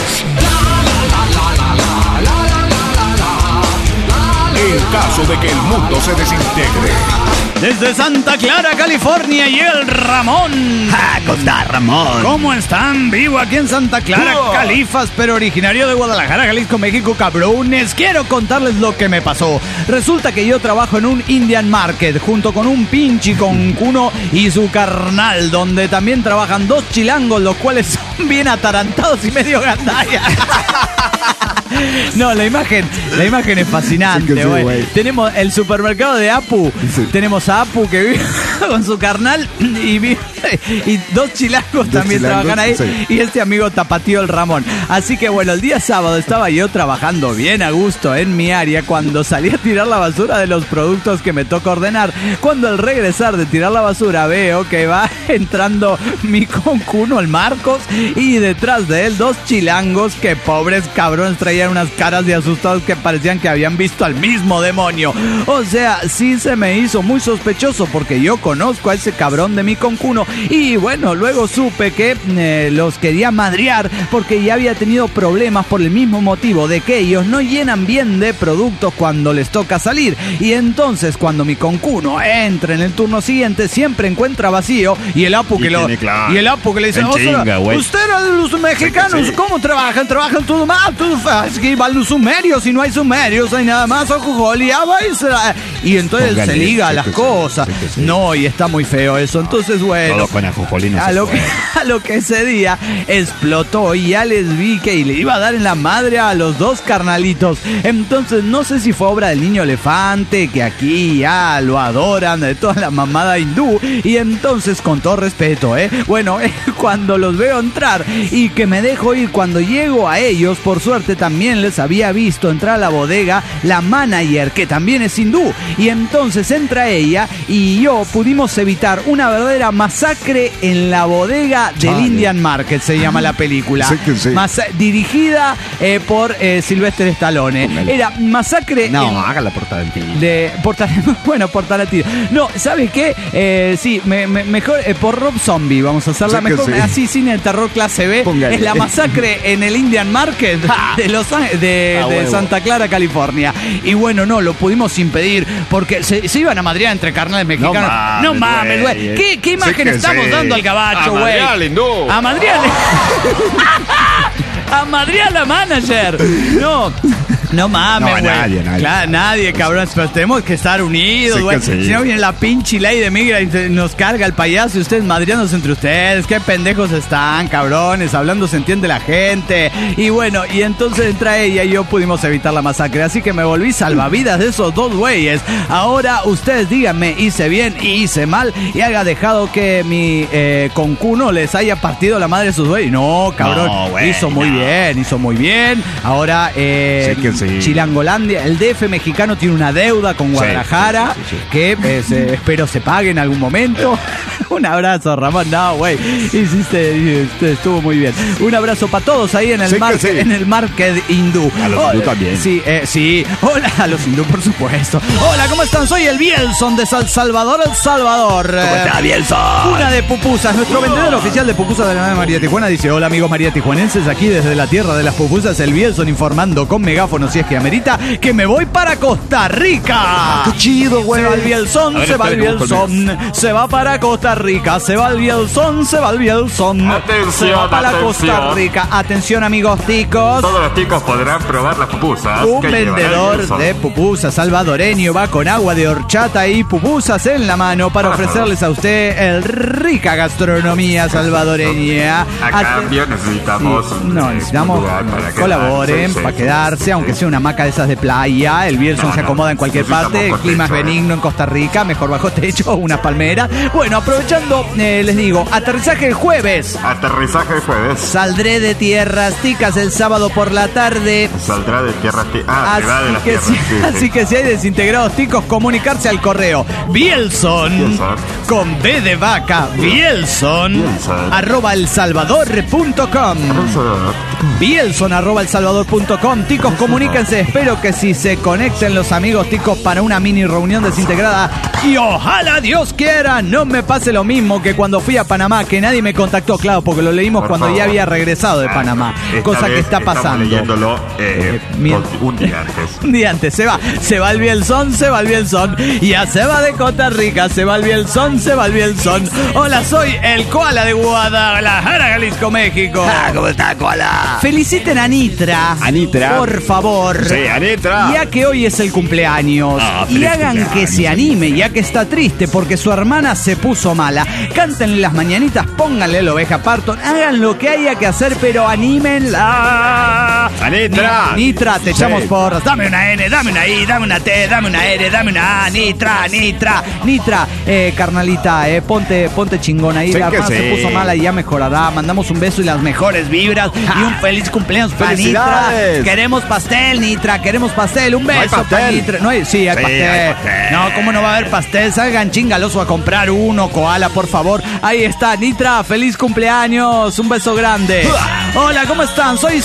Speaker 1: En caso de que el mundo se desintegre.
Speaker 2: Desde Santa Clara, California, y el Ramón.
Speaker 3: ¡Ja! ¿Cómo está, Ramón?
Speaker 2: ¿Cómo están? Vivo aquí en Santa Clara,
Speaker 3: Oh.
Speaker 2: Califas, pero originario de Guadalajara, Jalisco, México, cabrones. Quiero contarles lo que me pasó. Resulta que yo trabajo en un Indian Market junto con un pinche concuno y su carnal, donde también trabajan dos chilangos, los cuales son bien atarantados y medio gandalla. No, la imagen, la imagen es fascinante,
Speaker 6: Sí que sí,
Speaker 2: güey.
Speaker 6: güey.
Speaker 2: Tenemos el supermercado de Apu.
Speaker 6: Sí.
Speaker 2: Tenemos a Apu que vive con su carnal y, vive- y dos chilangos también
Speaker 6: chilangos,
Speaker 2: trabajan ahí.
Speaker 6: sí.
Speaker 2: Y este amigo tapatío, el Ramón. Así que bueno, el día sábado estaba yo trabajando bien a gusto en mi área cuando salí a tirar la basura de los productos que me toca ordenar. Cuando al regresar de tirar la basura veo que va entrando mi concuno, el Marcos, y detrás de él dos chilangos que pobres cabrones traían unas caras de asustados que parecían que habían visto al mismo demonio. O sea, sí se me hizo muy sospechoso porque yo conozco a ese cabrón de mi concuno y bueno, luego supe que eh, los quería madrear porque ya había tenido problemas por el mismo motivo de que ellos no llenan bien de productos cuando les toca salir y entonces cuando mi concuno entra en el turno siguiente siempre encuentra vacío y el Apu
Speaker 4: Y
Speaker 2: que lo
Speaker 4: tiene claro.
Speaker 2: y el Apu que le dice,
Speaker 4: En
Speaker 2: "O sea,
Speaker 4: chinga, güey".
Speaker 2: ustedes los mexicanos,
Speaker 4: Sí.
Speaker 2: ¿cómo trabajan? Trabajan todo mal, todo fa- es que van los sumerios y no hay sumerios, hay nada más alcohol y agua y será-". Y entonces
Speaker 6: Póngale,
Speaker 2: se liga
Speaker 6: sí
Speaker 2: las
Speaker 6: que sí,
Speaker 2: cosas.
Speaker 6: sí que sí.
Speaker 2: No, y está muy feo eso. Entonces, bueno.
Speaker 4: Todo con ajojolín no
Speaker 2: A
Speaker 4: se
Speaker 2: lo, que,
Speaker 4: puede.
Speaker 2: a lo que ese día explotó y ya les vi que y le iba a dar en la madre a los dos carnalitos. Entonces no sé si fue obra del niño elefante, que aquí ya lo adoran, de toda la mamada hindú. Y entonces, con todo respeto, ¿eh? Bueno, eh, cuando los veo entrar y que me dejo ir, cuando llego a ellos, por suerte también les había visto entrar a la bodega la manager, que también es hindú. Y entonces entra ella y yo pudimos evitar una verdadera masacre en la bodega del
Speaker 6: Chale.
Speaker 2: Indian Market, se llama la película.
Speaker 6: Sí que sí.
Speaker 2: Masa- dirigida eh, por eh, Sylvester Stallone.
Speaker 6: Póngale.
Speaker 2: Era masacre en-
Speaker 6: No, haga la portada del tío.
Speaker 2: de por Tar- bueno, por Tarantino. No, ¿sabes qué? Eh, sí, me- me- mejor eh, por Rob Zombie. Vamos a hacerla
Speaker 6: Sí que
Speaker 2: mejor.
Speaker 6: sí.
Speaker 2: Así, cine de terror clase B.
Speaker 6: Póngale.
Speaker 2: Es la masacre en el Indian Market de Los Ángeles, de,
Speaker 6: A
Speaker 2: de
Speaker 6: huevo.
Speaker 2: Santa Clara, California. Y bueno, no, lo pudimos impedir porque se, se iban a madrear entre carnales mexicanos.
Speaker 4: mames,
Speaker 2: No mames, güey.
Speaker 4: güey.
Speaker 2: ¿Qué, qué imagen
Speaker 4: que
Speaker 2: estamos
Speaker 4: sí.
Speaker 2: dando al gabacho,
Speaker 4: A
Speaker 2: güey?
Speaker 4: madrearle, no.
Speaker 2: A madrearle. A madrear a la manager. No. No mames,
Speaker 6: No,
Speaker 2: güey.
Speaker 6: nadie, nadie.
Speaker 2: Claro, nadie, cabrón. Pero tenemos que estar unidos,
Speaker 6: Sí
Speaker 2: güey.
Speaker 6: que sí.
Speaker 2: Si no viene la pinche ley de migra y te- nos carga el payaso y ustedes madriándose entre ustedes. Qué pendejos están, cabrones. Hablando se entiende la gente. Y bueno, y entonces entra ella y yo pudimos evitar la masacre. Así que me volví salvavidas de esos dos güeyes. Ahora ustedes díganme, hice bien y hice mal y haya dejado que mi eh, concuno les haya partido la madre de sus güeyes. No, cabrón.
Speaker 4: No, güey,
Speaker 2: hizo muy
Speaker 4: no.
Speaker 2: bien, hizo muy bien. Ahora, eh,
Speaker 6: Sí que sí.
Speaker 2: Chilangolandia, el D F mexicano tiene una deuda con Guadalajara
Speaker 6: sí, sí, sí.
Speaker 2: que eh, se- espero se pague en algún momento. Un abrazo, Ramón. No, güey, hiciste, hiciste- estuvo muy bien. Un abrazo para todos ahí en el
Speaker 6: Sí que
Speaker 2: market,
Speaker 6: sí.
Speaker 2: en el market hindú.
Speaker 6: A los
Speaker 2: Hola.
Speaker 6: hindú también.
Speaker 2: Sí, eh, sí. Hola a los hindú, por supuesto. Hola, ¿cómo están? Soy el Bielson de San Salvador, El Salvador.
Speaker 3: ¿Cómo
Speaker 2: Eh,
Speaker 3: está, Bielson?
Speaker 2: Una de pupusas. Nuestro vendedor oficial de pupusas de la nave María Tijuana dice: hola amigos María Tijuanenses, aquí desde la tierra de las pupusas, el Bielson informando con megáfono, si es que amerita, que me voy para Costa Rica.
Speaker 6: ¡Qué chido, güey!
Speaker 2: Se va el Bielson,
Speaker 4: A ver,
Speaker 2: se va el
Speaker 4: espere, ¿cómo
Speaker 2: Bielson, se va para Costa Rica, se va el Bielson, se va el Bielson.
Speaker 9: Atención,
Speaker 2: se va para Costa
Speaker 9: atención.
Speaker 2: Rica. Atención amigos ticos.
Speaker 9: Todos los chicos podrán probar las pupusas.
Speaker 2: Un
Speaker 9: que llevará el
Speaker 2: vendedor
Speaker 9: Wilson.
Speaker 2: de pupusas salvadoreño va con agua de horchata y pupusas en la mano para ofrecerles a usted el rica gastronomía salvadoreña.
Speaker 9: A
Speaker 2: Ate-
Speaker 9: cambio necesitamos
Speaker 2: Sí,
Speaker 9: un-
Speaker 2: no,
Speaker 9: un
Speaker 2: necesitamos
Speaker 9: lugar para
Speaker 2: colaboren
Speaker 9: quedarse, sí,
Speaker 2: para
Speaker 9: sí,
Speaker 2: quedarse,
Speaker 9: sí,
Speaker 2: aunque
Speaker 9: sí.
Speaker 2: sea una hamaca de esas de playa. El Bielson
Speaker 9: No,
Speaker 2: se
Speaker 9: no,
Speaker 2: acomoda en cualquier
Speaker 9: necesitamos
Speaker 2: parte. El
Speaker 9: con
Speaker 2: clima es
Speaker 9: techo,
Speaker 2: benigno en Costa Rica, mejor bajo techo, unas palmeras. Bueno, aprovechando, eh, les digo, aterrizaje el jueves.
Speaker 9: Aterrizaje el jueves.
Speaker 2: Saldré de Tierras Ticas el sábado por la tarde.
Speaker 9: Saldrá de tierra. ti- Ah, se va de
Speaker 2: Así
Speaker 9: la
Speaker 2: que,
Speaker 9: tierra.
Speaker 2: si,
Speaker 9: sí, sí.
Speaker 2: así que si hay desintegrados ticos, comunicarse al correo Bielson,
Speaker 9: Bielson.
Speaker 2: con B de vaca, Bielson,
Speaker 9: Bielson.
Speaker 2: arroba elsalvador punto com. Bielson arroba elsalvador punto com. Ticos, comuníquense. Espero que si se conecten los amigos ticos para una mini reunión desintegrada y ojalá Dios quiera no me pase lo lo mismo que cuando fui a Panamá, que nadie me contactó, claro, porque lo leímos
Speaker 9: Por
Speaker 2: cuando
Speaker 9: favor.
Speaker 2: ya había regresado de Panamá.
Speaker 9: Esta
Speaker 2: Cosa que
Speaker 9: vez
Speaker 2: está
Speaker 9: estamos
Speaker 2: pasando.
Speaker 9: leyéndolo eh,
Speaker 2: Eh, mien-
Speaker 9: con- un día antes.
Speaker 2: Un día antes, se va, se va el Bielson, se va el Bielson, ya se va de Costa Rica, se va el Bielson, se va el Bielson. Hola, soy el Koala de Guadalajara, Jalisco, México.
Speaker 3: Ah, ¿cómo está, Koala?
Speaker 2: Feliciten a Nitra.
Speaker 6: Anitra.
Speaker 2: Por favor.
Speaker 6: Sí, Anitra.
Speaker 2: Ya que hoy es el cumpleaños.
Speaker 6: Ah,
Speaker 2: y
Speaker 6: feliz
Speaker 2: hagan que
Speaker 6: cumpleaños,
Speaker 2: se anime,
Speaker 6: Anitra.
Speaker 2: ya que está triste porque su hermana se puso mala. Cántenle las mañanitas, pónganle la oveja Parton, hagan lo que haya que hacer, pero anímenla.
Speaker 6: Anitra.
Speaker 2: Ni- Nitra, te
Speaker 6: Sí.
Speaker 2: echamos porras. Dame una N, dame una I, dame una T, dame una R, dame una A. Nitra, Nitra, Nitra. Eh, carnalita, eh, ponte, ponte chingón ahí.
Speaker 6: Sí
Speaker 2: La
Speaker 6: que
Speaker 2: hermana se
Speaker 6: sí.
Speaker 2: puso mala y ya mejorará. Mandamos un beso y las mejores vibras. Y un feliz cumpleaños para Nitra.
Speaker 6: ¡Felicidades!
Speaker 2: Queremos pastel, Nitra, queremos pastel. Un
Speaker 6: ¿No hay
Speaker 2: beso para
Speaker 6: pastel?
Speaker 2: Nitra. No hay, sí, hay,
Speaker 6: Sí,
Speaker 2: pastel.
Speaker 6: hay pastel.
Speaker 2: No, ¿cómo no va a haber pastel? Salgan chingaloso a comprar uno, Koala, por favor. Ahí está, Nitra, feliz cumpleaños. Un beso grande. Hola, ¿cómo están? Soy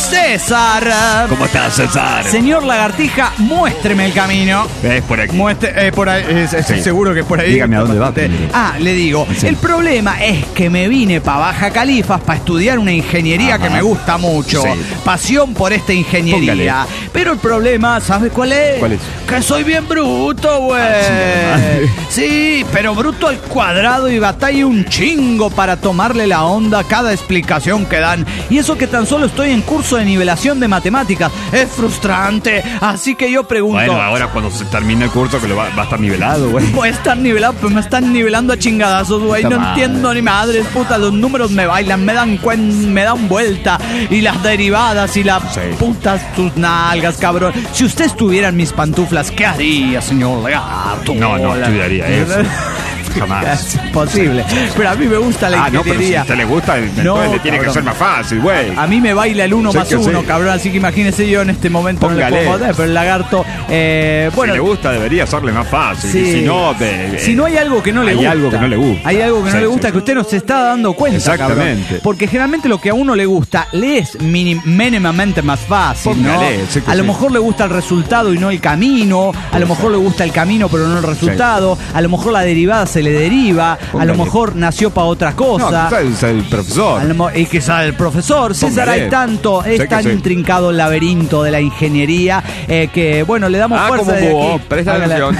Speaker 2: César.
Speaker 3: ¿Cómo estás, César?
Speaker 2: Señor Lagartija, muéstreme el camino.
Speaker 6: Es por aquí.
Speaker 2: Muestre, eh, por ahí, es- es-
Speaker 6: Sí.
Speaker 2: seguro que es por ahí.
Speaker 6: Dígame a dónde va
Speaker 2: Te-
Speaker 6: primero.
Speaker 2: Ah, le digo,
Speaker 6: Sí.
Speaker 2: el problema es que me vine para Baja Califas para estudiar una ingeniería
Speaker 6: Ajá.
Speaker 2: que me gusta mucho.
Speaker 6: Sí.
Speaker 2: Pasión por esta ingeniería.
Speaker 6: Póngale.
Speaker 2: Pero el problema, ¿sabes cuál es?
Speaker 6: ¿Cuál es?
Speaker 2: Que soy bien bruto, güey.
Speaker 6: Ah, sí,
Speaker 2: Sí, pero bruto al cuadrado y batalla un chingo para tomarle la onda a cada explicación que dan. Y eso que tan solo estoy en curso de nivelación de matemáticas. Es frustrante. Así que yo pregunto.
Speaker 6: Bueno, ahora cuando se termine el curso que lo va, va a estar nivelado, güey.
Speaker 2: Puede estar nivelado, pero me están nivelando a chingadazos, güey.
Speaker 6: Puta
Speaker 2: No
Speaker 6: madre.
Speaker 2: entiendo ni madres, puta. Los números me bailan, me dan cuen, me dan vuelta. Y las derivadas y las
Speaker 6: Sí.
Speaker 2: putas tus nalgas, cabrón. Si usted estuviera en mis pantuflas, ¿qué haría, señor Lagarto?
Speaker 6: No, no
Speaker 2: Hola.
Speaker 6: estudiaría eso. Jamás.
Speaker 2: Es imposible. Pero a mí me gusta la
Speaker 6: Ah, no, pero si a
Speaker 2: ingeniería.
Speaker 6: usted le gusta, entonces
Speaker 2: No,
Speaker 6: le tiene que
Speaker 2: cabrón.
Speaker 6: ser más fácil, güey.
Speaker 2: A mí me baila el uno
Speaker 6: Sí
Speaker 2: más
Speaker 6: que
Speaker 2: uno,
Speaker 6: sí.
Speaker 2: cabrón. Así que imagínese yo en este momento no
Speaker 6: Póngale.
Speaker 2: le puedo poner, pero el lagarto, eh, bueno.
Speaker 6: Si le gusta, debería serle más fácil.
Speaker 2: Sí.
Speaker 6: Y si no, de-
Speaker 2: Si no hay algo que no le
Speaker 6: hay
Speaker 2: gusta.
Speaker 6: algo que no le gusta.
Speaker 2: Hay algo que no
Speaker 6: Sí,
Speaker 2: le gusta
Speaker 6: sí.
Speaker 2: que usted no se está dando cuenta,
Speaker 6: Exactamente.
Speaker 2: cabrón. Porque generalmente lo que a uno le gusta le es minim- mínimamente más fácil,
Speaker 6: Póngale,
Speaker 2: ¿no?
Speaker 6: sí que
Speaker 2: A lo
Speaker 6: sí.
Speaker 2: mejor le gusta el resultado y no el camino. A lo mejor le gusta el camino pero no el resultado. A lo mejor la derivada se le deriva. A lo
Speaker 6: Póngale.
Speaker 2: mejor nació para otra
Speaker 6: No,
Speaker 2: cosa.
Speaker 6: quizás es el profesor.
Speaker 2: A lo mo- y quizá el profesor, César,
Speaker 6: Póngale.
Speaker 2: hay tanto, es
Speaker 6: Sé que
Speaker 2: tan
Speaker 6: sí.
Speaker 2: intrincado el laberinto de la ingeniería eh, que, bueno, le damos
Speaker 6: Ah,
Speaker 2: fuerza
Speaker 6: como
Speaker 2: desde
Speaker 6: búho.
Speaker 2: aquí.
Speaker 6: Presta
Speaker 2: Hágale.
Speaker 6: atención.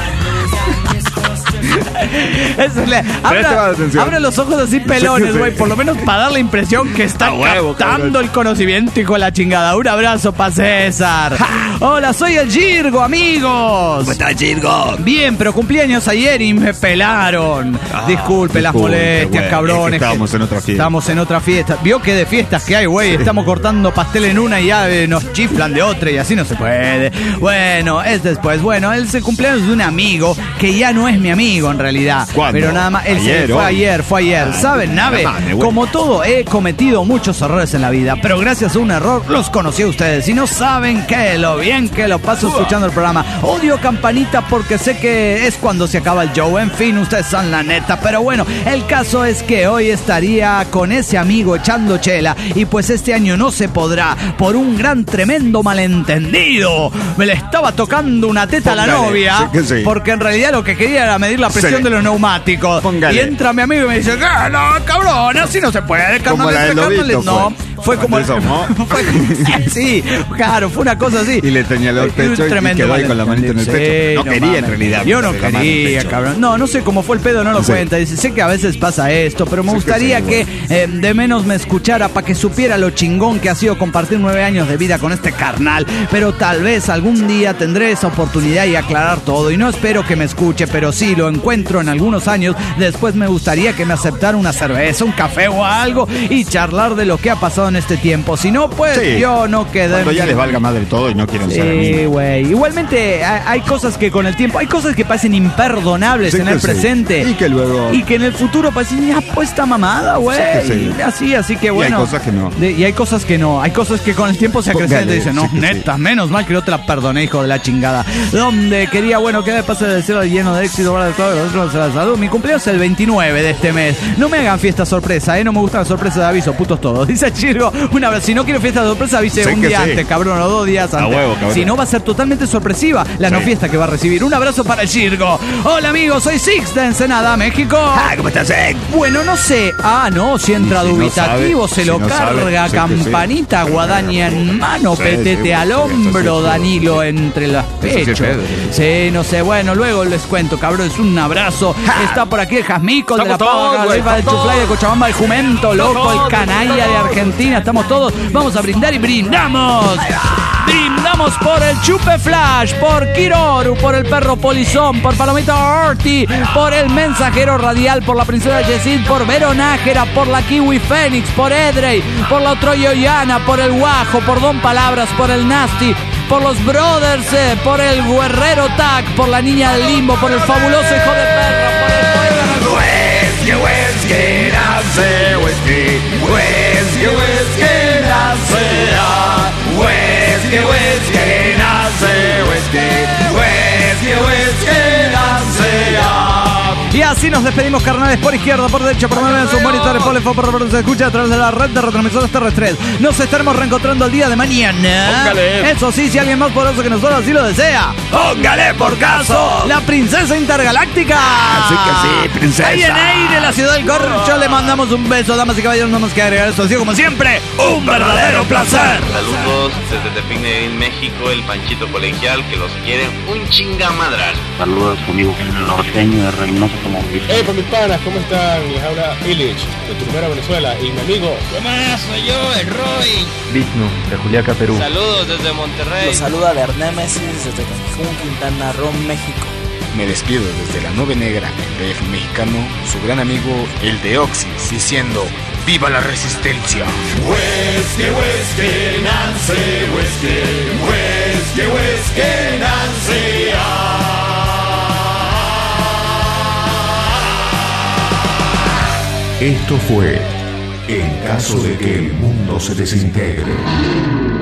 Speaker 2: Eso es le-
Speaker 6: Presta
Speaker 2: abra,
Speaker 6: atención.
Speaker 2: abra los ojos así pelones,
Speaker 6: Sí.
Speaker 2: güey, por lo menos para dar la impresión que está
Speaker 6: A huevo,
Speaker 2: captando
Speaker 6: cabrón.
Speaker 2: el conocimiento y con la chingada. Un abrazo para César. Hola, soy el Girgo, amigos.
Speaker 3: ¿Cómo está, Chirgo?
Speaker 2: Bien, pero cumpleaños ayer y me pelaron.
Speaker 6: Ah,
Speaker 2: disculpe las
Speaker 6: disculpe,
Speaker 2: molestias,
Speaker 6: güey,
Speaker 2: cabrones.
Speaker 6: es que estábamos en otra fiesta.
Speaker 2: Estamos en otra fiesta. Vio que de fiestas que hay, güey. Estamos cortando pastel en una y ya eh, nos chiflan de otra y así no se puede. Bueno, es después. Bueno, es el cumpleaños de un amigo que ya no es mi amigo en realidad.
Speaker 6: ¿Cuándo?
Speaker 2: Pero nada más. Él se-
Speaker 6: Ayer,
Speaker 2: fue
Speaker 6: hoy.
Speaker 2: ayer, fue ayer.
Speaker 6: Ah,
Speaker 2: ¿Saben, Nave?
Speaker 6: la madre, güey.
Speaker 2: Como todo, he cometido muchos errores en la vida, pero gracias a un error los conocí a ustedes. Y no saben que lo bien que lo paso escuchando el programa. Odio Campanita porque sé que es cuando se acaba el show. En fin, ustedes son la neta. Pero bueno, el caso es que hoy estaría con ese amigo echando chela. Y pues este año no se podrá por un gran, tremendo malentendido. Me le estaba tocando una teta a la
Speaker 6: Póngale,
Speaker 2: novia.
Speaker 6: sí que sí.
Speaker 2: Porque en realidad lo que quería era medir la presión
Speaker 6: Sí.
Speaker 2: de los neumáticos.
Speaker 6: Póngale.
Speaker 2: Y entra mi amigo y me dice, "Ah, no, cabrón, así no se puede,
Speaker 6: Como la del
Speaker 2: carnales,
Speaker 6: lobito,
Speaker 2: no,
Speaker 6: fue.
Speaker 2: fue como
Speaker 6: Eso, ¿no?
Speaker 2: fue- sí, claro, fue una cosa así.
Speaker 6: Y le señaló el
Speaker 2: Un
Speaker 6: pecho y
Speaker 2: tremendo
Speaker 6: quedó ahí con la manita en el
Speaker 2: malentendido.
Speaker 6: pecho. No
Speaker 2: Sí,
Speaker 6: quería, en
Speaker 2: mames.
Speaker 6: realidad,
Speaker 2: Yo no
Speaker 6: meterle la mano en el
Speaker 2: quería,
Speaker 6: pecho.
Speaker 2: cabrón. No, no sé cómo fue el pedo, no lo
Speaker 6: Sí.
Speaker 2: cuenta. Dice, sé que a veces pasa esto, pero me
Speaker 6: Sí que
Speaker 2: gustaría
Speaker 6: sí,
Speaker 2: que
Speaker 6: güey.
Speaker 2: eh, de menos me escuchara para que supiera lo chingón que ha sido compartir nueve años de vida con este carnal. Pero tal vez algún día tendré esa oportunidad y aclarar todo. Y no espero que me escuche, pero sí lo encuentro en algunos años. Después me gustaría que me aceptara una cerveza, un café o algo y charlar de lo que ha pasado en este tiempo. Si no, pues
Speaker 6: Sí.
Speaker 2: yo no quedé.
Speaker 6: Cuando ya les valga madre todo y no quieren ser
Speaker 2: Sí,
Speaker 6: amigos.
Speaker 2: güey. Igualmente hay, hay cosas que con el tiempo, hay cosas que parecen imperdonables
Speaker 6: Sí
Speaker 2: en
Speaker 6: que
Speaker 2: el
Speaker 6: sí.
Speaker 2: presente.
Speaker 6: Y que luego-
Speaker 2: Y que en el futuro parecen ya puesta mamada, güey.
Speaker 6: Sí que sí.
Speaker 2: Así, así que
Speaker 6: Y hay
Speaker 2: bueno.
Speaker 6: cosas que no.
Speaker 2: De- y hay cosas que no. Hay cosas que con el tiempo se acrecentan y
Speaker 6: Póngale,
Speaker 2: dicen, no,
Speaker 6: sí que
Speaker 2: neta, menos mal que no te la perdoné, hijo de la chingada. Donde quería, bueno, que me pase del cielo lleno de éxito, para todos los otros de la salud. Mi cumpleaños es el veintinueve de este mes. No me hagan fiesta sorpresa, eh. No me gustan las sorpresas de aviso, putos todos. Dice Chirgo. Cirgo. Una vez, si no quiero fiesta de sorpresa, avise
Speaker 4: Sé
Speaker 2: un
Speaker 4: que
Speaker 2: día
Speaker 4: sí.
Speaker 2: antes, cabrón, o dos días antes.
Speaker 4: huevo, cabrón.
Speaker 2: Si no, va a ser totalmente sorpresiva la no
Speaker 4: Sí.
Speaker 2: fiesta que va a recibir. Un abrazo para el Cirgo. Hola, amigos, soy Six de Ensenada, México.
Speaker 3: Ah, ¿cómo estás, eh?
Speaker 2: Bueno, no sé. Ah, no, si entra
Speaker 4: Y si no
Speaker 2: dubitativo,
Speaker 4: sabe,
Speaker 2: se
Speaker 4: si
Speaker 2: lo
Speaker 4: no sabe,
Speaker 2: carga.
Speaker 4: sé que
Speaker 2: Campanita, guadaña en mano,
Speaker 4: Sí,
Speaker 2: petete
Speaker 4: sí,
Speaker 2: al
Speaker 4: sí,
Speaker 2: hombro,
Speaker 4: eso sí,
Speaker 2: Danilo entre los
Speaker 4: sí es
Speaker 2: pechos.
Speaker 4: Pedro.
Speaker 2: Sí, no sé. Bueno, luego les cuento, cabrón. Es un abrazo. Está por aquí el Jasmico, el de la
Speaker 3: Estamos
Speaker 2: Pava,
Speaker 3: todos,
Speaker 2: arriba del
Speaker 3: estamos
Speaker 2: Chuflay, de
Speaker 3: todos.
Speaker 2: Cochabamba, el Jumento, loco, el canalla de Argentina. Estamos todos. Vamos a brindar y brindamos. Brindamos por el Chupe Flash, por Kiroru, por el perro Polizón, por Palomita Orti, por el mensajero radial, por la princesa Yesid, por Veronájera, por la Kiwi Fénix, por Edrey, por la Troyoyana, por el Guajo, por Don Palabras, por el Nasty, por los Brothers, eh, por el Guerrero Tac, por la niña del Limbo, por el fabuloso hijo de perra, por el poeta.
Speaker 3: Whisky, whisky, nace whisky. Whisky, whisky, nace ah. Whisky, whisky, nace whisky. Whisky, whisky, nace ah.
Speaker 2: Y así nos despedimos, carnales, por izquierda, por derecha, por medio en sus monitores, por el por por se escucha a través de la red de retransmisores terrestres. Nos estaremos reencontrando el día de mañana.
Speaker 3: Póngale.
Speaker 2: Eso sí, si alguien más poderoso que nosotros así lo desea.
Speaker 3: Póngale por caso.
Speaker 2: La princesa intergaláctica.
Speaker 3: Así que sí, princesa.
Speaker 2: Ahí en aire, la ciudad del Corcho, le mandamos un beso, damas y caballeros, no nos queda agregar esto. Así como siempre, un verdadero placer.
Speaker 10: Saludos desde Tepín, México, el Panchito Colegial, que los quiere un chingamadral.
Speaker 11: Saludos conmigo, el norteño de Reynoso como
Speaker 12: Hey, para mis panas, ¿cómo están? Les habla Illich, de Tucumán, Venezuela, y mi amigo...
Speaker 13: ¿Qué más? Soy yo, el Roy.
Speaker 14: Vishnu, de Juliaca, Perú.
Speaker 13: Saludos desde Monterrey.
Speaker 15: Los saluda Bernémesis desde Cancún, Quintana Roo, México.
Speaker 16: Me despido desde la Nube Negra, el D F mexicano, su gran amigo, el de Oxys, diciendo... ¡Viva la resistencia!
Speaker 3: Whisky, whisky, Nancy, whisky. Whisky, whisky, Nancy, ah.
Speaker 1: Esto fue En caso de que el mundo se desintegre.